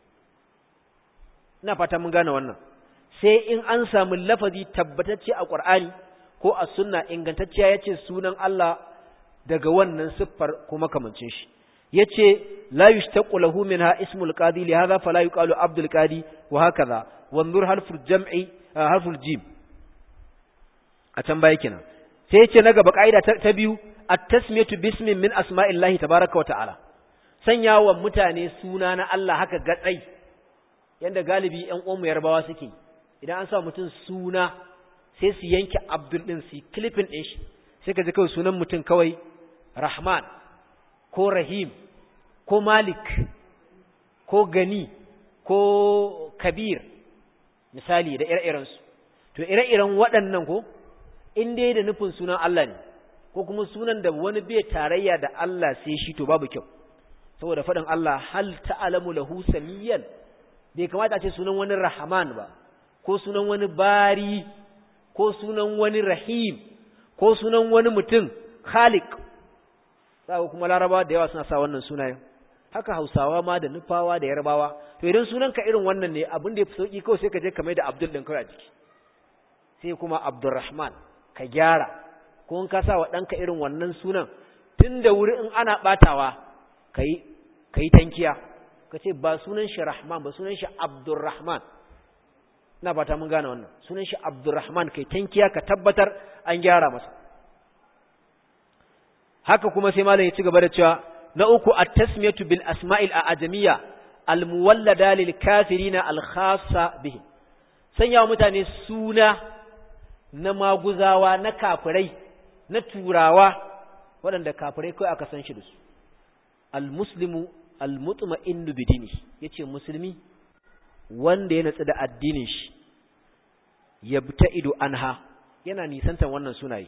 A: ina fata mun gane wannan sai in an samu lafazi tabbatacce a Qur'ani ko a sunna ingantacciya yace sunan Allah daga wannan siffar kuma kamancin shi yace la yushtaqu lahu minha ismul qadi li hadha fala yuqalu abdul qadi wa hakaza wanzur harful jam'i harful jim a can baya kenan sai yace na gaba kaida ta biyu at-tasmiyatu bismin min asma'illahi tabaaraka wa ta'ala sanya wa mutane suna na Allah haka gatsai yanda galibi ƴan uwan mu yarbawa suke idan an sa mutum suna sai su yanke abdul din su clipping din shi sai ka ji kawai sunan mutum kawai rahman ko rahim ko malik ko gani ko kabir misali da ire-irensu to ire-iren waɗannan ko in dai da nufin sunan Allah ne ko kuma sunan da wani bai tarayya da Allah sai shi to babu kyau saboda faɗin Allah hal ta'lamu lahu samiyan bai kamata a ce sunan wani rahman ba ko sunan wani bari ko sunan wani rahim ko sunan wani mutum khaliq sai kuma larabawa da yawa suna sa wannan sunayen haka hausawa ma da nufawa da yarbawa to idan sunanka irin wannan ne abin da yafi sauki kawai sai ka je ka mai da abdul din kawai a jiki sai kuma abdurrahman ka gyara ko in ka sa wa danka irin wannan sunan tunda wuri in ana batawa kai kai tankiya kace ba sunan shi rahman ba sunan shi abdurrahman ina fata mun gane wannan sunan shi abdurrahman kai tankiya ka tabbatar an gyara masa haka kuma sai malam ya ci gaba da cewa na uku at-tasmiyatu bil asma'il a'jamiyya al-muwallada lil kafirina al-khassa bihim sanya mutane suna na maguzawa na kafirai na turawa waɗanda kafirai kai aka san shi da su al-muslimu al-mutma'innu bidini yace musulmi wanda ya natsu da addinin shi yabta'idu anha yana nisantan wannan sunaye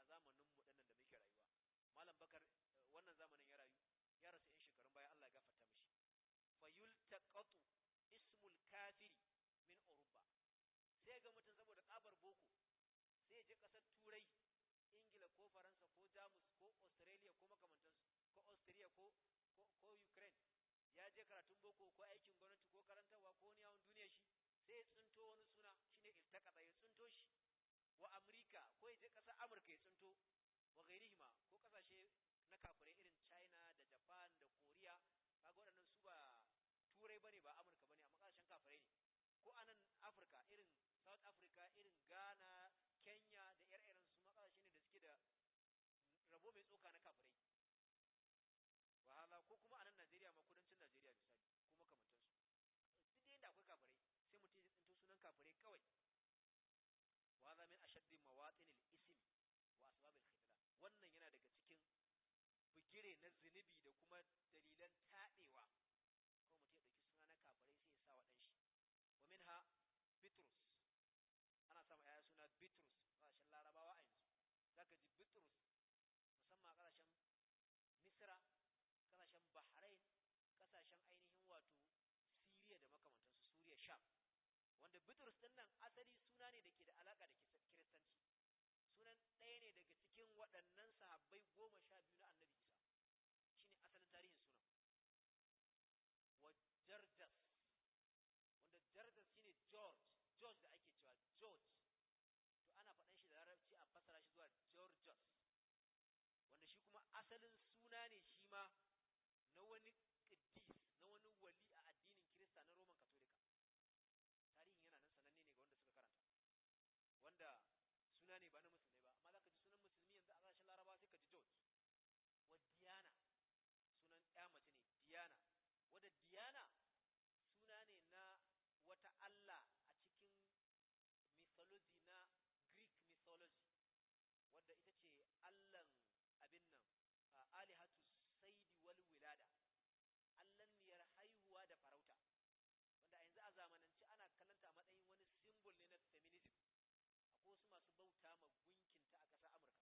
A: zamanin mu dinnan da muke rayuwa malam bakar wannan zamanin ya rayu ya rasu in shekarun baya Allah ya gafarta mishi fayultaqatu ismul kafiri min Uruba sai ga mutum saboda tsabar boko sai ya je kasar turai Ingila ko Faransa ko Jamus ko Australia ko makamantansu ko Austria ko ko, ko Ukraine ya je karatun boko ko aikin gwamnati ko karantarwa ko wani yawon duniya shi sai ya tsinto wani suna shine iltaqata ya tsinto shi wa Amerika ko ya je kasar Amurka ya tsinto wa gairihima ko kasashe na kafirai irin China da Japan da Korea kaga waɗannan su ba turai bane ba Amurka bane amma kasashen kafirai ne ko anan Africa irin South Africa irin Ghana Kenya da ire-iren su makasashe ne da suke da rabo mai tsoka na kafirai wahala ko kuma anan Najeriya ma kudancin Najeriya misali ko makamantan su duk da inda akwai kafirai sai mutum ya tsinto sunan kafirai kawai wa za min ashaddi mawatinil ism wa asbabil khitlan wannan yana daga cikin bigire na zinubi da kuma dalilan tadewa ko mutum ya dauki suna na kafirai sai ya sa wa dan shi wa minha Bitrus ana samu aya suna Bitrus kasashen Larabawa a yanzu zaka ji Bitrus musamman a kasashen Misra kasashen Bahrain kasashen ainihin wato Syria da makamantansu Suriya Sham wanda Bitrus din nan asali suna ne dake da alaka da Kiristanci sunan ɗaya ne daga cikin waɗannan sahabbai goma sha biyu na Annabi Isa shine asalin tarihin sunan wa Jarjas wanda Jarjas shine George George da ake cewa George to ana faɗan shi da Larabci a fassara shi zuwa Georgios wanda shi kuma asalin suna ne shi ma na wani qiddis na wani wali a addinin Kirista na Roman Katolika tarihin yana nan sananne ne ga wanda suka karanta wanda suna ne ba na musulmai ba amma zaka ji sunan musulmi yanzu a ƙasashen Laraba sai ka ji George wa Diana sunan ɗaya mace ne Diana wanda Diana suna ne na wata Allah a cikin mythology na Greek mythology wadda ita ce Allahn abin nan alihatu saidi wal wilada Allahniyar haihuwa da farauta wanda a yanzu a zamanance ana kallanta a matsayin wani symbol ne na feminism akwai wasu masu bauta ma gunkinta a ƙasar Amurka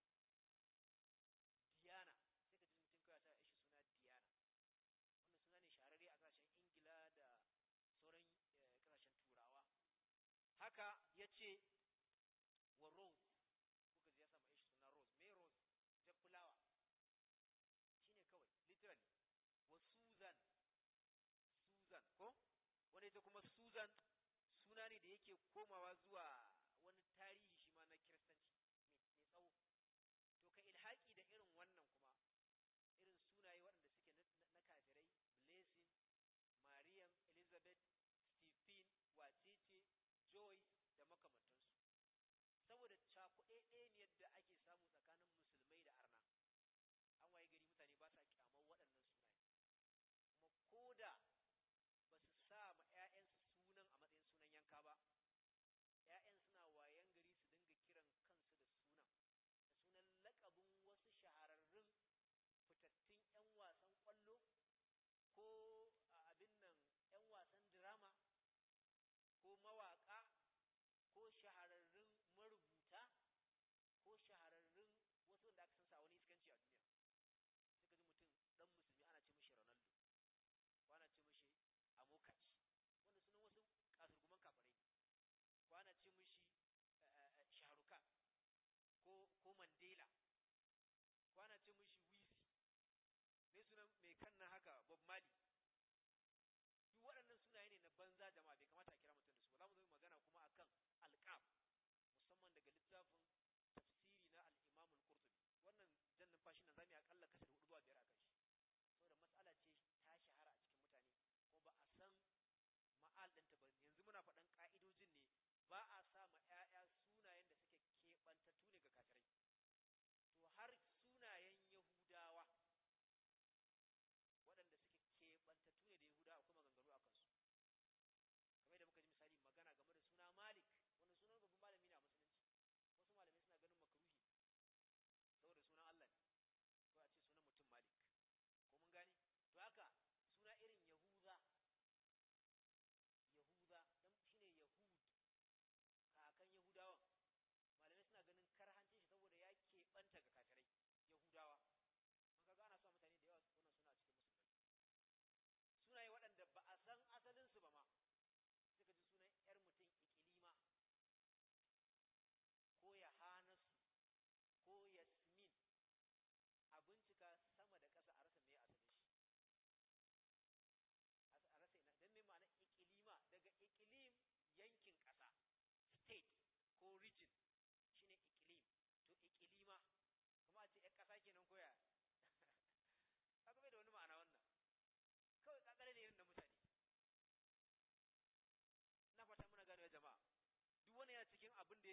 A: Diana sai ka ji mutum kawai ta shi suna Diana wannan suna ne shahararre a ƙasashen Ingila da sauran ƙasashen Turawa haka yace wa Rose kuka ji ya samu shi suna Rose me Rose jan fulawa shine kawai literally wa Susan Susan ko wanda ita kuma Susan suna ne da yake komawa zuwa wani tarihi shi ma na Kiristanci mai tsawo to ka ilhaki da irin wannan kuma irin sunaye waɗanda suke na kafirai Blessing Mariam Elizabeth Stephen Wacece Joyce da makamantansu saboda cakuɗe ne yadda ake samu tsakanin musulmai da arna an waye gari mutane ba sa kyamar waɗannan sunaye kuma koda ba su sa ma ƴaƴansu sunan a matsayin sunan yanka ba ƴaƴan suna wayan gari su dinga kiran kansu da sunan da sunan laƙabin wasu shahararrun fitattun ƴan wasan ƙwallo ko abin nan ƴan wasan drama ko mawaƙa ko shahararrun marubuta ko shahararrun wasu wanda aka san sa wani iskanci a duniya sai ka ji mutum dan musulmi ana ce mishi Ronaldo ko ana ce mishi Amokaci wanda sunan wasu kasurguman kafirai ne ko ana ce mishi Shaharuka ko ko Mandela ko ana ce mishi Wisi ne sunan mai kanna haka Bob Marley duk waɗannan sunaye ne na banza jama'a bai kamata a kira mutum da su ba za mu zo magana kuma akan alqab musamman daga littafin tafsiri na al-Imam al-Qurtubi wannan jannin fashi nan zamu yi akalla kasar hudu zuwa biyar akan shi saboda mas'ala ce ta shahara a cikin mutane ko ba a san ma'al ɗinta ba yanzu muna faɗan ƙa'idojin ne ba a sa ma ƴaƴa sunayen da suke keɓantattu ne ga kafirai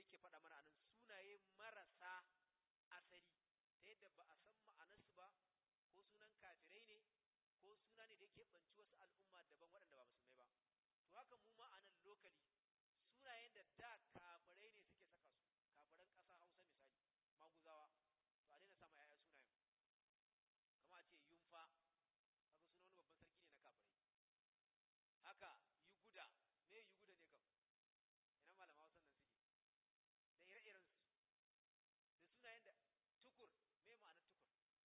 A: yake faɗa mana anan sunaye marasa asali ta yadda ba a san ma'anarsu ba, ko sunan kafirai ne ko suna ne da yake banci wasu al'umma daban waɗanda ba musulmai ba. To haka mu ma anan lokali sunayen da da kafirai ne suke saka su, kafiran ƙasa Hausa misali maguzawa, to a daina sama yaya sunayen, kamar a ce Yunfa, haka suna wani babban sarki ne na kafirai. Haka Yuguda, me Yuguda ne kam, ina malama Hausan nan suke da ire-iren su, da sunayen da Tukur, me ma'anar Tukur,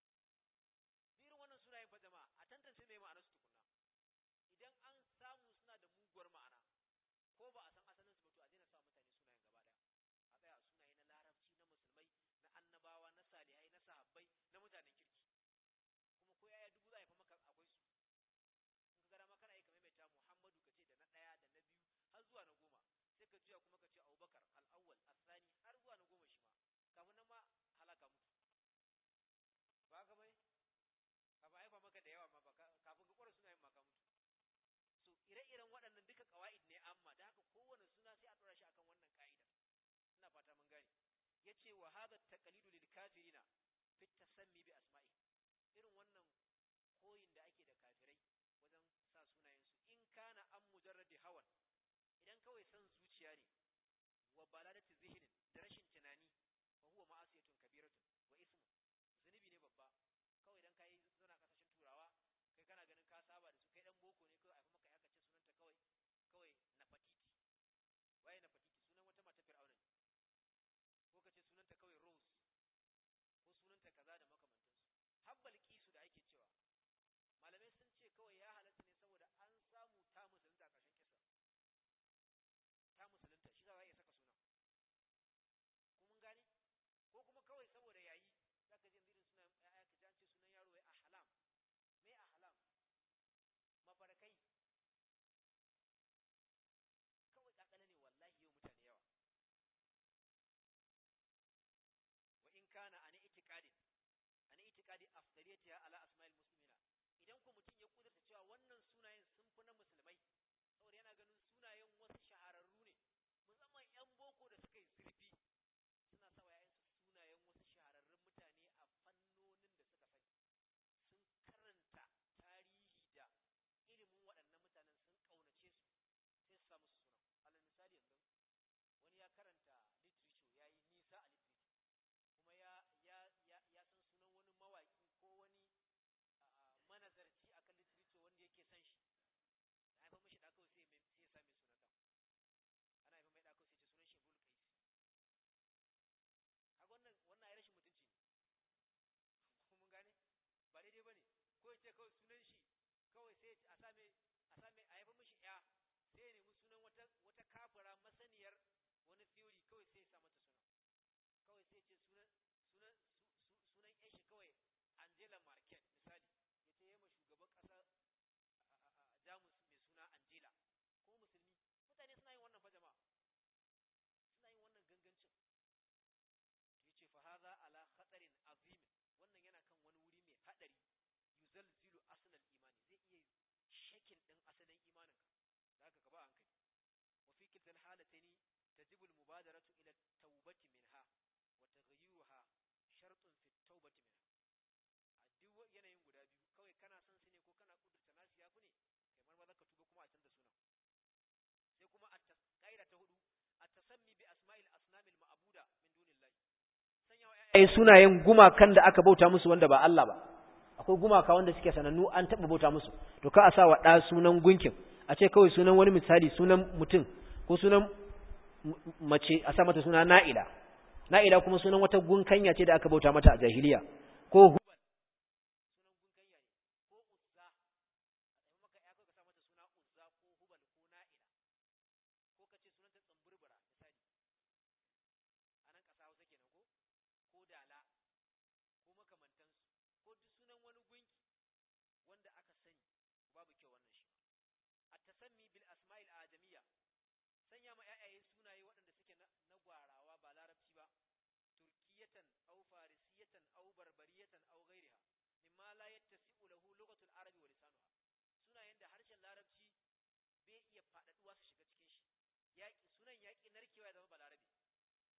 A: irin wannan sunayen fa jama'a a tantance me ma'anar su tukunna. Idan an samu suna da muguwar ma'ana ko ba a san asalin su ba, to a daina sa mutane sunayen gaba daya, a tsaya sunaye na larabci, na musulmai, na annabawa, na salihai, na sahabbai, na mutanen kirki. Kuma ko yaya dubu za a yi fa maka akwai su, in ka gara ma kana yi ka maimaita Muhammadu kace da na ɗaya da na biyu har zuwa na goma, sai ka juya kuma ka ce Abubakar al-awwal al-thani har zuwa na goma shi ma, kafin nan ma halaka mutu ba ka bai, kafin haifa maka da yawa ma ba kafin ka kwara sunayen maka mutu. So ire-iren waɗannan duka qawaid ne amma, da haka kowane suna sai a tsora shi akan wannan ka'idar. Ina fata mun gane. Yace wa hadha taqlidu lil kafirina fi tasammi bi asma'i, irin wannan koyin da ake da kafirai wajen sa sunayen su, in kana an mujarradi hawan, idan kawai san zuciya ne, wa baladati zihnin, da rashin tunani, fa huwa ma'asiyatun kabiratun wa ismun, zunubi ne babba. Kawai idan kai zana kasashen turawa, kai kana ganin ka saba da su, kai dan boko ne, kawai a maka aka ce sunanta kawai kawai Nafatiti. Waye Nafatiti? Sunan wata mata Fir'auna ne. Ko kace sunanta kawai Rose, ko sunanta kaza da makamantansu. Habbal kisu da ake cewa, malamai sun ce kawai ya halatta ne saboda an samu ta musulunta a ƙarshen kisa, ta musulunta shi za a iya saka sunan, ko mun gane? Ko kuma kawai saboda yayi zaka ji irin sunan ya ka ji an ce sunan yaro wai ahlam. Me ahlam? Mafarkai. Kawai kakala ne wallahi, yau mutane yawa. Wa in kana an itiqadin an itiqadi afdaliyatiha ala asma'il muslimina, idan ko mutum ya kudurta cewa wannan sunayen sun fi na musulmai, saboda yana ganin sunayen wasu shahararru ne, musamman yan boko da suka yi zurfi suna sa yayansu sunayen wasu shahararrun mutane a fannonin da suka sani, sun karanta tarihi da ilimin waɗannan mutanen, sun kaunace su, sai su sa musu sunan. Alal misali yanzu wani ya karanta literature, yayi nisa a literature, kuma ya ya ya, ya san sunan wani mawaki ko wani manazarci akan literature wanda yake san shi, da haifar mishi da kawai sai sai ya same sunan da, ana haifar mai da kawai sai ce sunan shi Ibn Qais. Kaga wannan wannan ai rashin mutunci ne, mun gane ba daidai bane. Ko ya ce kawai sunan shi kawai sai a same a same a haifar mishi ya, sai ya nemi sunan wata wata kafira masaniyar wani theory, kawai sai ya sa mata sunan, kawai sai ya ce sunan sunan sunan ƴan shi kawai Angela Merkel misali, ya ce yayi ma shugaban ƙasa Jamus mai suna Angela, ko musulmi. Mutane suna yin wannan fa jama'a, suna yin wannan gangancin. Yace fa hadha ala khatarin azim, wannan yana kan wani wuri mai hadari, yuzalzilu aslal imani, zai iya shakin din asalin imaninka, zaka ka ba hankali. Wa fi kiltal halataini tajibu al mubadaratu ila tawbati minha wa taghayyuruha shartun fi tawbati minha. A duk yanayin guda biyu, kawai kana son su ne ko kana kudurta nasu yafi ne, kai marma zaka tuba kuma a canza sunan. Sai kuma at-qaida ta hudu, at-tasammi bi asma'il asnamil ma'buda min dunillahi, sanya wa ƴaƴaye sunayen gumakan da aka bauta musu wanda ba Allah ba. Akwai gumaka wanda suke sanannu an taba bauta musu, to ka a sa wa da sunan gunkin, a ce kawai sunan wani misali, sunan mutum ko sunan mace a sa mata suna Na'ila. Na'ila kuma sunan wata gunkanya ce da aka bauta mata a jahiliya. Ko Hubal sunan gunkanya ne, ko Uzza, a maka ya ka sa mata suna Uzza ko Hubal ko Na'ila, ko kace sunanta Tsamburbura misali, anan kasa Hausa kenan, ko ko Dala ko makamantansu, ko duk sunan wani gunki wanda aka sani, babu kyau wannan shi. At-tasammi bil asma'il ajamiyya, sanya ma ƴaƴaye sunaye waɗanda suke na gwarawa ba larabci ba, turkiyatan aw farisiyatan aw barbariyatan aw ghayriha mimma la yattasi'u lahu lughatul arabi wa lisanuha, sunayen da harshen larabci bai iya fadaduwa su shiga cikin shi, yaki sunan yaki narkewa ya zama balarabi,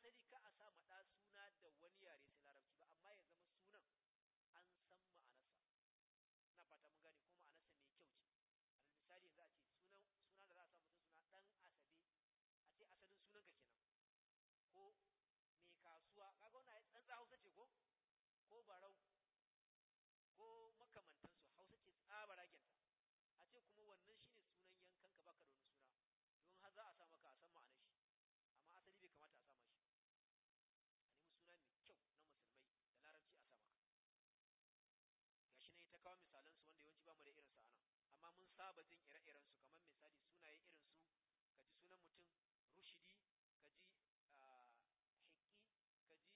A: asali ka a sa maɗa suna da wani yare sai larabci ba, amma ya zama sunan an san ma'anarsa. Ina fata mun gane kuma ma'anarsa mai kyau ce. Alal misali yanzu a ce sunan suna da za a sa mutum suna dan Asabe, a ce asalin sunanka kenan, ko mai kasuwa, kaga wannan ai tsantsa Hausa ce ko ko barau ko makamantansu, Hausa ce tsabara genta. A ce kuma wannan shine sunan yankanka, baka da wani suna, don har za a sa maka a san ma'anar shi, amma asali bai kamata a sa mashi. A nemi suna mai kyau na musulmai da larabci a sa maka. Gashi ne ta kawo misalan su wanda yawanci bamu da irin sa anan, amma mun saba jin ire-iren su, kamar misali sunaye irin su kaji sunan mutum Rushidi, kaji Hiki, kaji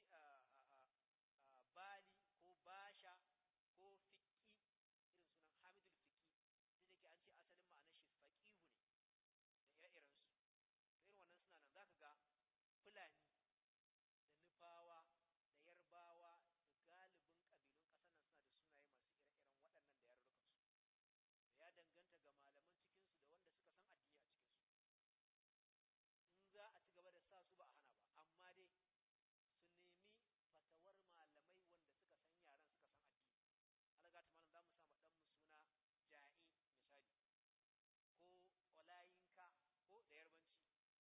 A: Bali ko Basha ko Fiqi, irin sunan Hamidul Fiqi, sai dake an ce asalin ma'anar shi faqihu ne, da ire-iren su. To irin wannan suna nan zaka ga Fulani da Nufawa da Yarbawa da galibin kabilun ƙasar nan suna da sunaye masu ire-iren waɗannan da yarurrukan su. Ya danganta ga malaman cikin su da wanda suka san addini a cikin su. In za a ci gaba da sa su ba a hana ba, amma dai su nemi fatawar malamai wanda suka san yaran suka san addini. Alaga ta malam za mu sa ma dan mu suna Ja'i misali, ko Olayinka ko da Yarbanci,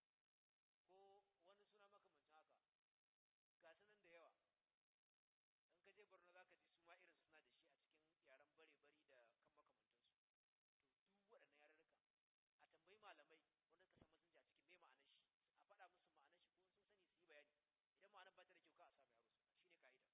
A: ko wani suna makamancin haka, ga sanan da yawa. In ka je Borno za ka ji su ma irin suna da shi a cikin yaren bare-bari da kan makamantansu. To duk waɗannan yarurruka a tambayi malamai wanda ka san mutunci a cikin me ma'anar shi, a faɗa musu ma'anar shi, ko sun sani su yi bayani. Idan ma'anar ba ta da kyau ka a sa mai yaro suna, shine kaida.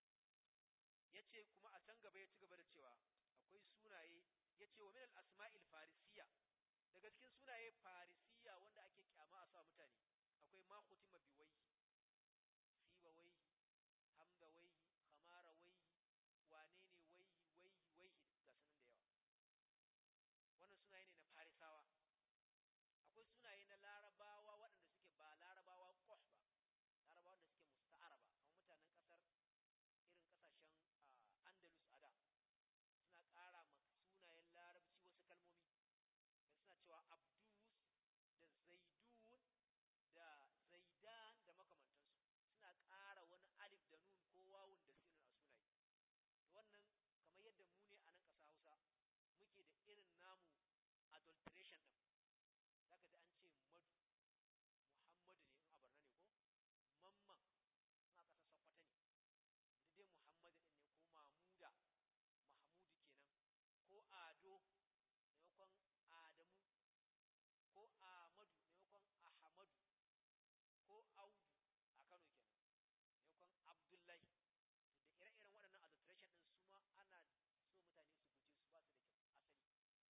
A: Yace kuma a can gaba ya ci gaba da cewa akwai sunaye, yace wa min al-asma'il farisiyya, daga cikin sunaye farisiyya wanda ake kyama a sa mutane akwai ma khutima biwayhi, sibawayhi, hamdawayhi, kamarawayhi, wane ne wayhi wayhi wayhi, ga sanin da yawa. Wannan sunaye ne na farisawa. Akwai sunaye na larabawa waɗanda suke ba larabawa qoh ba, larabawa wanda suke musta'araba, kamar mutanen kasar irin kasashen Andalus a da, suna ƙara ma sunayen larabci wasu kalmomi, da suna cewa Abdus da Zaidun da Zaidan da makamantansu, suna ƙara wani alif da nun ko wawun da sinin a sunaye. To wannan kamar yadda mu ne a nan ƙasa Hausa muke da irin namu adulteration din, zaka ji an ce Madu, Muhammadu ne in a Barna ne, ko Mamman in a ƙasar Sokoto ne, duk dai Muhammadu din ne, ko Mamuda, Mahmudu kenan, ko Ado maimakon Adamu, ko Ahmadu maimakon Ahmadu, ko Audu a Kano kenan maimakon Abdullahi. To da ire-iren waɗannan adulteration din su ma ana so mutane su guje su, ba su da kyau asali,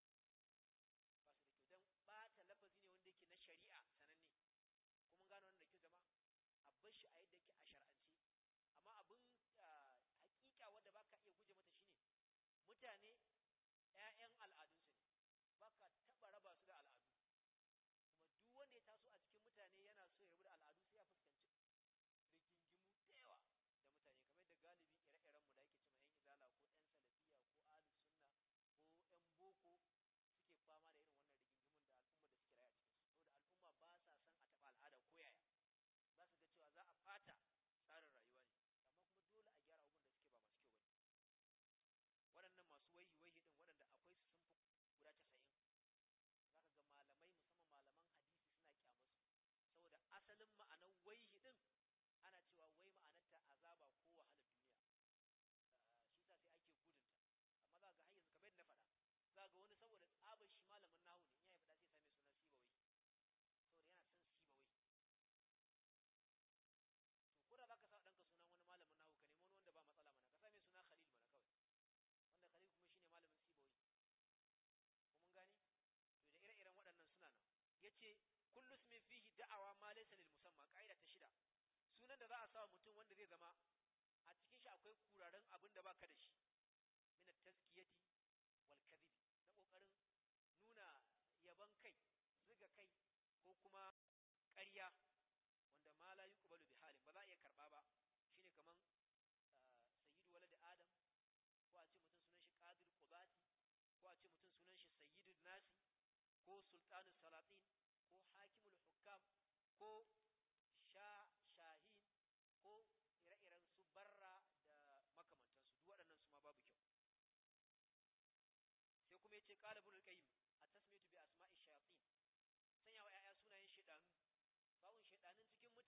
A: ba su da kyau, don ɓata lafazi ne wanda yake na shari'a sananne. Kuma gano wannan da kyau jama'a, a bar shi a yadda yake a shar'ance. Amma abin hakika wanda baka iya guje mata shine mutane ƴaƴan al'adunsu ne, baka taɓa raba su da al'adu. Kuma duk wanda ya taso a cikin mutane yana so ya rabu da al'adu sai ya fuskanci rigingimu da yawa da mutane, kamar da galibi ire-iren mu da yake cewa ƴan izala ko ƴan salafiya ko ahlus sunna ko ƴan boko suke fama da irin wannan rigingimun da al'umma da suke rayuwa cikin su. Saboda al'umma ba sa son a taɓa al'ada ko yaya, za su ga cewa za a fata tsarin rayuwa ne, amma kuma dole a gyara abubuwan da suke ba masu kyau bane. Waɗannan masu waihi waihi din waɗanda akwai su sun fi guda casa'in, za ka ga malamai musamman malaman hadisi suna kyamusu, saboda asalin ma'anar waihi din ana cewa wai ma'anarta azaba ko wahalar duniya, shi sa sai ake gudunta. Amma za ga har yanzu kamar yadda na faɗa, za ga wani saboda tsabar shi malamin nahu ne, in ya yi faɗa sai ya same sunan sibawai, saboda yana son sibawai. To ko da za ka sa ɗanka sunan wani malamin nahu, ka nemi wani wanda ba matsala mana, ka same suna Khalil mana kawai, wanda Khalil kuma shine malamin sibawai. Ko mun gane? To da ire-iren waɗannan suna nan. Yace kullu ismin fihi da'awa ma laysa lil musamma, kaida ta shida. Sunan da za a sa mutum wanda zai zama a cikin shi akwai kuraren abin da baka da shi, min at-tazkiyati wal kadhib, na kokarin nuna yaban kai, ziga kai, ko kuma ƙarya wanda ma la yuqbalu bi halin, ba za a iya karba ba. Shine kaman sayyidu walad adam, ko a ce mutum sunan shi qadir qubati, ko a ce mutum sunan shi sayyidun nasi, ko sultanus salatin, ko hakimul hukam, ko sha shahin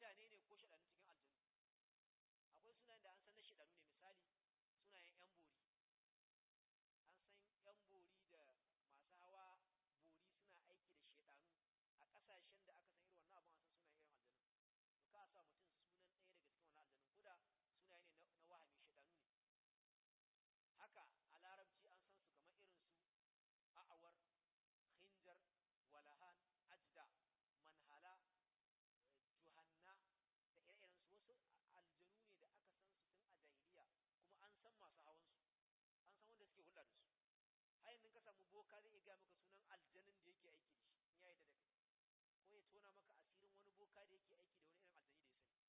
A: mutane ne ko shedanu cikin aljanu. Akwai sunayen da an san na shedanu ne, misali sunayen yan bori. An san yan bori da masu hawa bori suna aiki da shedanu a kasashen da aka san irin wannan abun, an san sunayen irin aljanu. To ka sa mutum sunan ɗaya daga cikin wannan aljanu, koda sunaye ne na wahami, shedanu ne. Haka a larabci an san su kamar irin su a'awar, khinjar, walahan, ajda, manhala, juhanna da ire-iren su. Wasu aljanu ne da aka san su tun a jahiliya, kuma an san masu hawan su, an san wanda suke hulɗa da su. har yanzu ka samu boka zai iya ga maka sunan aljanin da yake aiki da shi in ya yarda da kai, ko ya tona maka asirin wani boka da yake aiki da wani irin aljani da ya sani.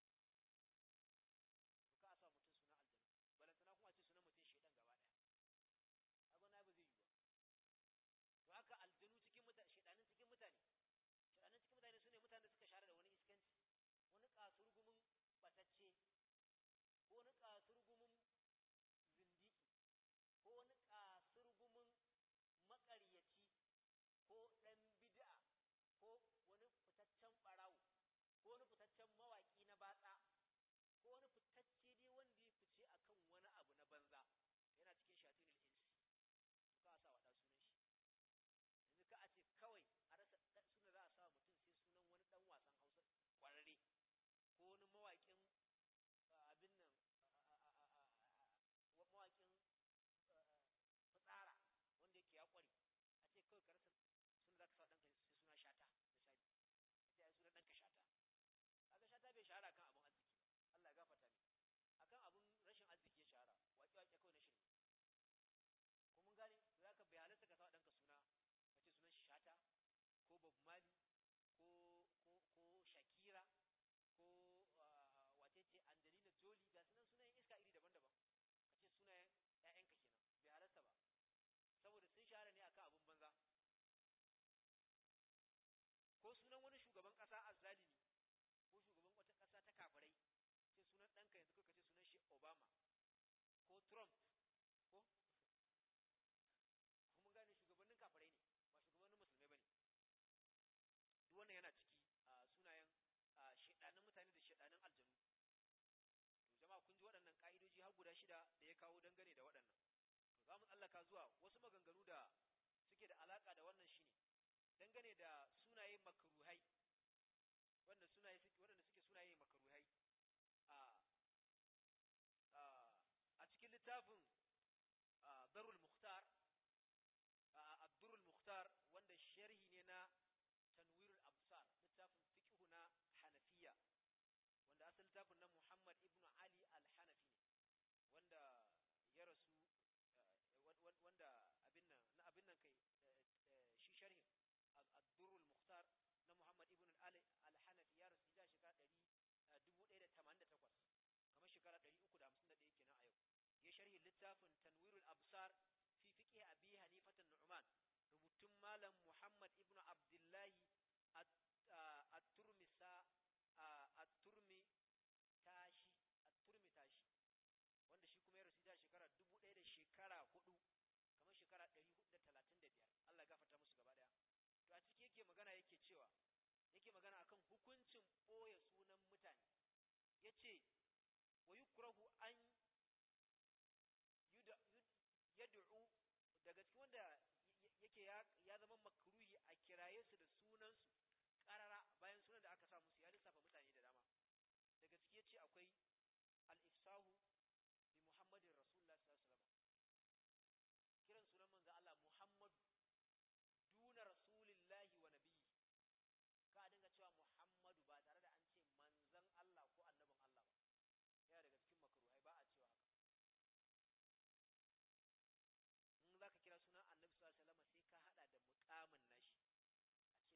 A: To ka sa mutum sunan aljani, balantana kuma a ce sunan mutum shedan gaba daya, kaga na ba zai yi ba. To haka aljanu cikin mutane, shedanin cikin mutane, shedanin cikin mutane sune mutanen da suka share da wani iskanci, wani kasurgumin batacce, ko wani kasurgumin zindiki, ko wani kasurgumin maƙaryaci, ko ɗan bid'a, ko wani fitaccen ɓarawo, ko wani fitaccen mawaƙi na batsa, ko wani fitacce dai wanda ya fice akan wani abu na banza, yana cikin shayatinul insi. To ka sa wada sunan shi. Yanzu ka a ce kawai a rasa sunan za a sa mutum sai sunan wani dan wasan Hausa kwararre, ko wani mawaƙin abin nan, mawaƙin fitsara wanda yake ya kware, a ce kawai ka rasa sunan za ka sa ɗanka sai suna Shata misali, a ce ai sunan ɗanka Shata. Kaga Shata bai shahara kan abin arziki ba, Allah ya gafarta ni, akan abin rashin arziki ya shahara, waƙe-waƙe kawai na shirme. Ko mun gane, to zaka bai halarta ka sa ɗanka suna, ka ce sunan Shata ko Bob Marley ko ko ko Shakira ko wace ce Angelina Jolie, ga sunan sunayen iska iri daban-daban, ka ce sunayen ƴaƴanka kenan, bai halarta ba, saboda sun shahara ne akan abin banza. Ko sunan wani shugaban ƙasa azzalimi, ko shugaban wata ƙasa ta kafirai, ce sunan ɗanka yanzu ka ce sunan shi Obama ko Trump, ko kuma gane shugabannin kafirai ne, ba shugabannin musulmai bane. Duk wannan yana ciki a sunayen shedanin mutane da shedanin aljanu. To jama'a kun ji waɗannan ka'idoji har guda shida da ya kawo dangane da waɗannan. To za mu tsallaka zuwa wasu maganganu da suke da alaka da wannan shine dangane da sunaye makruhai, wanda sunaye suke waɗanda suke sunaye makruhai a a cikin littafin Darul Mukhtar, Abdurul Mukhtar, wanda sharhi ne na Tanwirul Absar, littafin fiqhu na Hanafiya, wanda asal littafin na Muhammad ibn Ali al-Hanafi ne, wanda ya rasu wanda abin nan na abin nan kai shi sharhin Abdurul Mukhtar na Muhammad ibn Ali al-Hanafi ya rasu da shekara dubu ɗaya da tamanin da takwas, kamar shekara ɗari uku da hamsin da ɗaya kenan a yau. Ya sharhi littafin Tanwirul Absar fi fiqh Abi Hanifa an-Nu'man, rubutun malam Muhammad ibn Abdullahi at-Turmisa at-Turmi tashi at-Turmi tashi, wanda shi kuma ya rasu da shekara dubu ɗaya da shekara hudu, kamar shekara ɗari hudu da talatin da biyar. Allah ya gafarta musu gaba ɗaya. To a ciki yake magana yake cewa yake magana akan hukuncin boye sunan mutane. Yace wa yukrahu an yad'u, daga cikin wanda yake ya zama makruhi a kiraye su da sunan su karara bayan sunan da aka sa musu, ya lissafa mutane da dama. Daga ciki yace akwai al-ifsahu bi Muhammadin Rasulullah sallallahu alaihi wasallam, kiran sunan manzo Allah Muhammad duna rasulillahi wa nabiyyi, ka dinga cewa Muhammadu ba tare da an ce manzon Allah ko annabin Allah ba, yana daga cikin makruhai, ba a cewa haka. In zaka kira sunan annabi sallallahu alaihi wasallam sai ka hada da muqamin nashi, a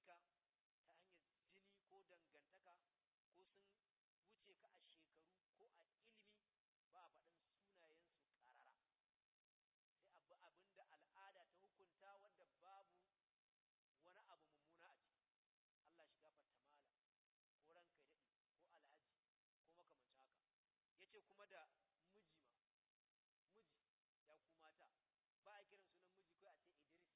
A: ka ta hanyar jini ko dangantaka ko sun wuce ka a shekaru ko a ilimi ba a faɗin sunayensu ƙarara sai abu abin da al'ada ta hukunta wanda babu wani abu mummuna a ciki Allah shi gafarta mala ko ranka daɗi ko alhaji ko makamancin haka yace kuma da miji ma miji ya ku mata ba a kiran sunan miji ko a ce Idris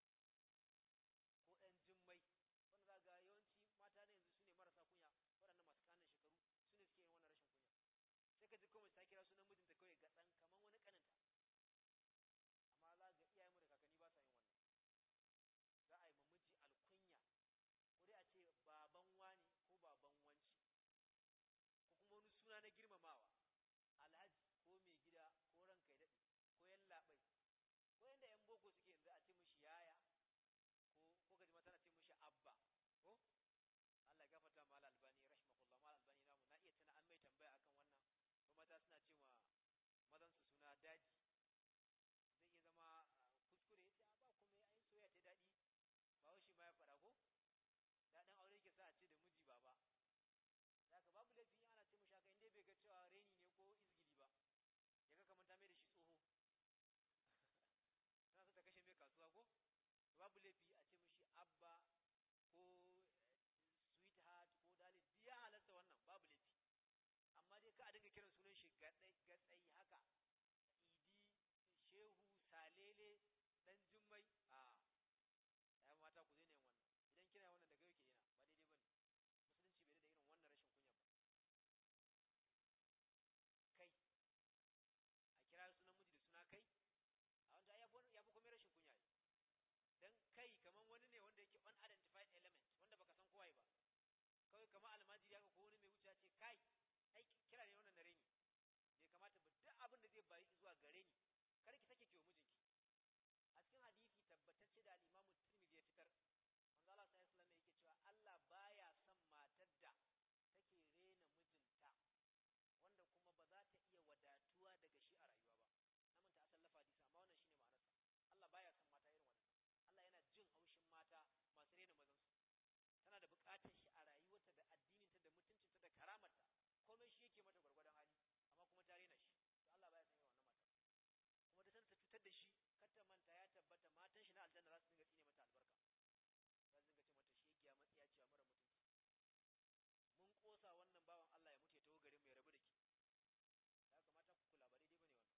A: ko ɗan Jummai wanda za ga yawanci mata ne yanzu sune marasa kunya waɗannan masu kanan shekaru sune suke yin wannan rashin kunya sai ka ji komai ta kira sunan mijinta kawai ga ɗan kaman wani kaninta amma za ga iyayenmu da kakanni ba sa yin wannan za a yi ma miji alkunya ko dai a ce baban wani ko baban wanci ko kuma wani suna na girmamawa alhaji ko mai gida ko ranka ya daɗe ko yallaɓai ko yanda yan boko suke yanzu a ce mishi yaya ko ko gaji mata na ce mishi abba ko Allah ya gafarta mal albani rahimahullah mal albani namu na iya tana an mai tambaya akan wannan ko mata suna ce ma mazan su suna daji zai iya zama kuskure yace a ba kuma ai soyayya ta dadi ba wai shi ma ya fada ko daɗin aure yake sa a ce da miji baba zaka babu laifi ana ce mishi haka inda bai ga cewa reni ne ko izgili ba ya ga kamar ta mai da shi tsoho tana so ta kashe mai kasuwa ko babu laifi a ce mishi abba ko sweetheart ko dalil biya halarta wannan babu laifi amma dai ka a dinga kiran sunan shi gatsai haka idi shehu salele dan jummai a ai mata ku daina yin wannan idan kina wannan daga yake yana ba daidai bane musulunci bai da irin wannan rashin kunya ba kai a kira sunan miji da suna kai a wanda ya fi kuma rashin kunya dan kai kaman wani ne wanda yake unidentified element wanda baka san kowa ba kawai kamar almajiri haka ko wani mai wuce ce kai ai kira ne wannan nare ni bai kamata ba duk abin da zai bayi zuwa gare ni kar ki sake kiwo mijinki a cikin hadisi tabbatacce da al-Imam Tirmidhi ya fitar manzo Allah sallallahu alaihi wasallam yake cewa Allah baya son matar da take rena mijinta wanda kuma ba za ta iya wadatuwa daga shi a rayuwa ba na manta asallafa hadisi amma wannan shine ma'anarsa Allah baya son mata irin wannan Allah yana jin haushin mata masu rena mazansu tana da buƙatar shi a rayuwarta da addininta da mutuncinta da karamarta komai shi yake mata gwargwadon hali amma kuma ta rena shi to Allah baya san irin wannan mata kuma da san ta cutar da shi kar ta manta ya tabbata matan shi na aljanna za su dinga tsine mata albarka za su dinga ce mata shi giya matsiya ce mara mutunci mun kosa wannan bawan Allah ya mutu ya tawo garin mai rabu da ki ya kamata ku kula ba daidai bane wannan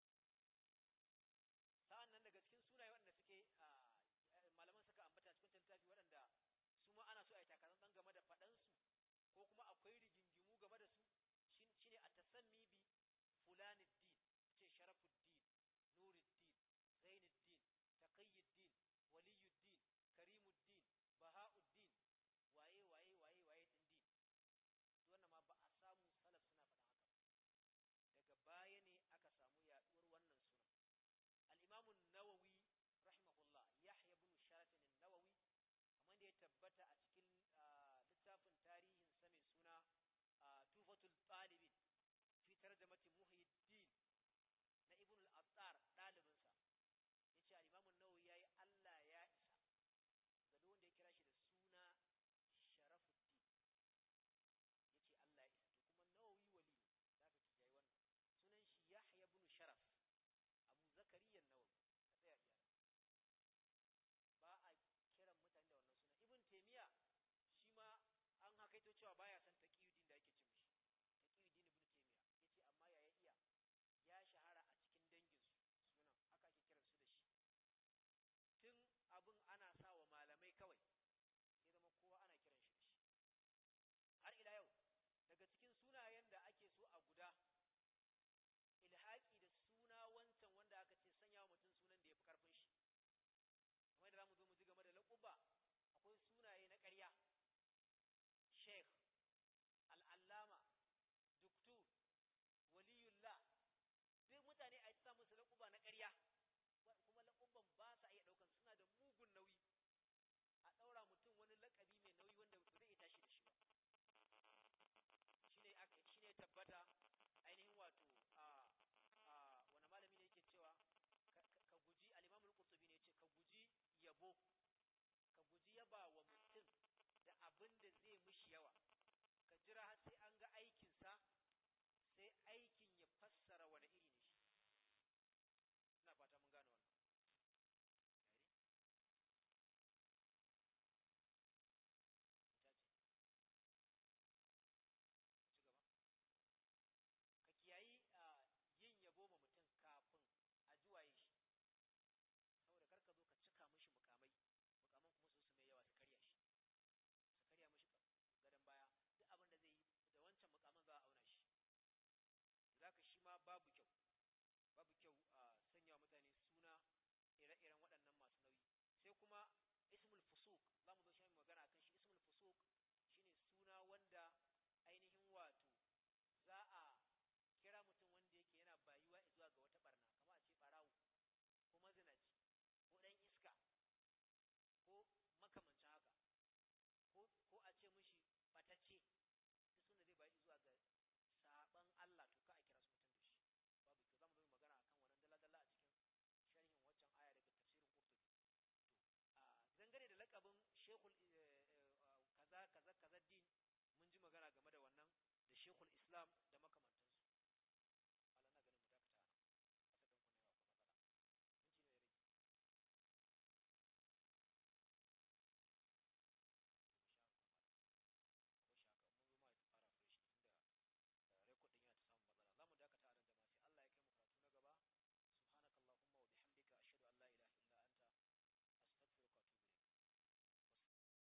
A: sa'an nan daga cikin sunaye waɗanda suke malaman suka ambata cikin littafi waɗanda su ma ana so a yi takasan game da faɗansu ko kuma akwai rigingimu game da su shine a tasammi bi fulanuddin ce sharafuddin nuruddin zainuddin taqiyuddin waliyuddin karimuddin bahauddin waye waye waye waye din din wannan ma ba a samu salaf suna faɗan haka daga baya ne aka samu yaduwar wannan sunan al-imam an-nawawi rahimahullah yahya ibn sharaf an-nawawi kamar da ya tabbata a cikin littafin tarihin sa mai suna tufatul talibin fi tarjamati muhyiddin na ibn al-attar dalibin sa yace al-imam an-nawawi yayi Allah ya isa ga duk wanda ya kira shi da suna sharafuddin yace Allah ya isa to kuma nawawi wali zaka ci yayi wannan sunan shi yahya ibn sharaf abu zakariya an-nawawi ka tsaya iya ba a kiran mutane da wannan suna ibn taymiya shi ma an hakaito cewa abin da zai mishi yawa ka jira har sai an ga aikinsa sai aikin ya fassara wani iri ne shi. Ina fata mun gane wannan. Yayi mutaci ci gaba ka kiyayi yin yabo ma mutum kafin a juwaye shi, saboda karka zo ka cika mishi mukamai mukaman kuma su su mai yawa su karya shi su karya mishi gadan baya, duk abin da zai yi da wancan mukaman za a auna shi. Zaka shi ma babu kyau babu kyau a sanya mutane suna ire-iren waɗannan masu nauyi. Sai kuma ismul fusuq, zamu zo shi magana akan shi. Ismul fusuq shine suna wanda ainihin wato za a kira mutum wanda yake yana bayuwa zuwa ga wata barna, kamar a ce barawo ko mazinaci ko dan iska ko makamancin haka, ko ko a ce mishi batacce, duk suna zai bayi zuwa ga saban Allah, to ka a kira su mutum da shi babu kyau. Zamu zo magana akan wannan dalla-dalla a cikin sharhin waccan aya daga tafsirin Qurtubi. To a dangane da lakabin Sheikhul kaza kaza kaza din, mun ji magana game da wannan da Sheikhul Islam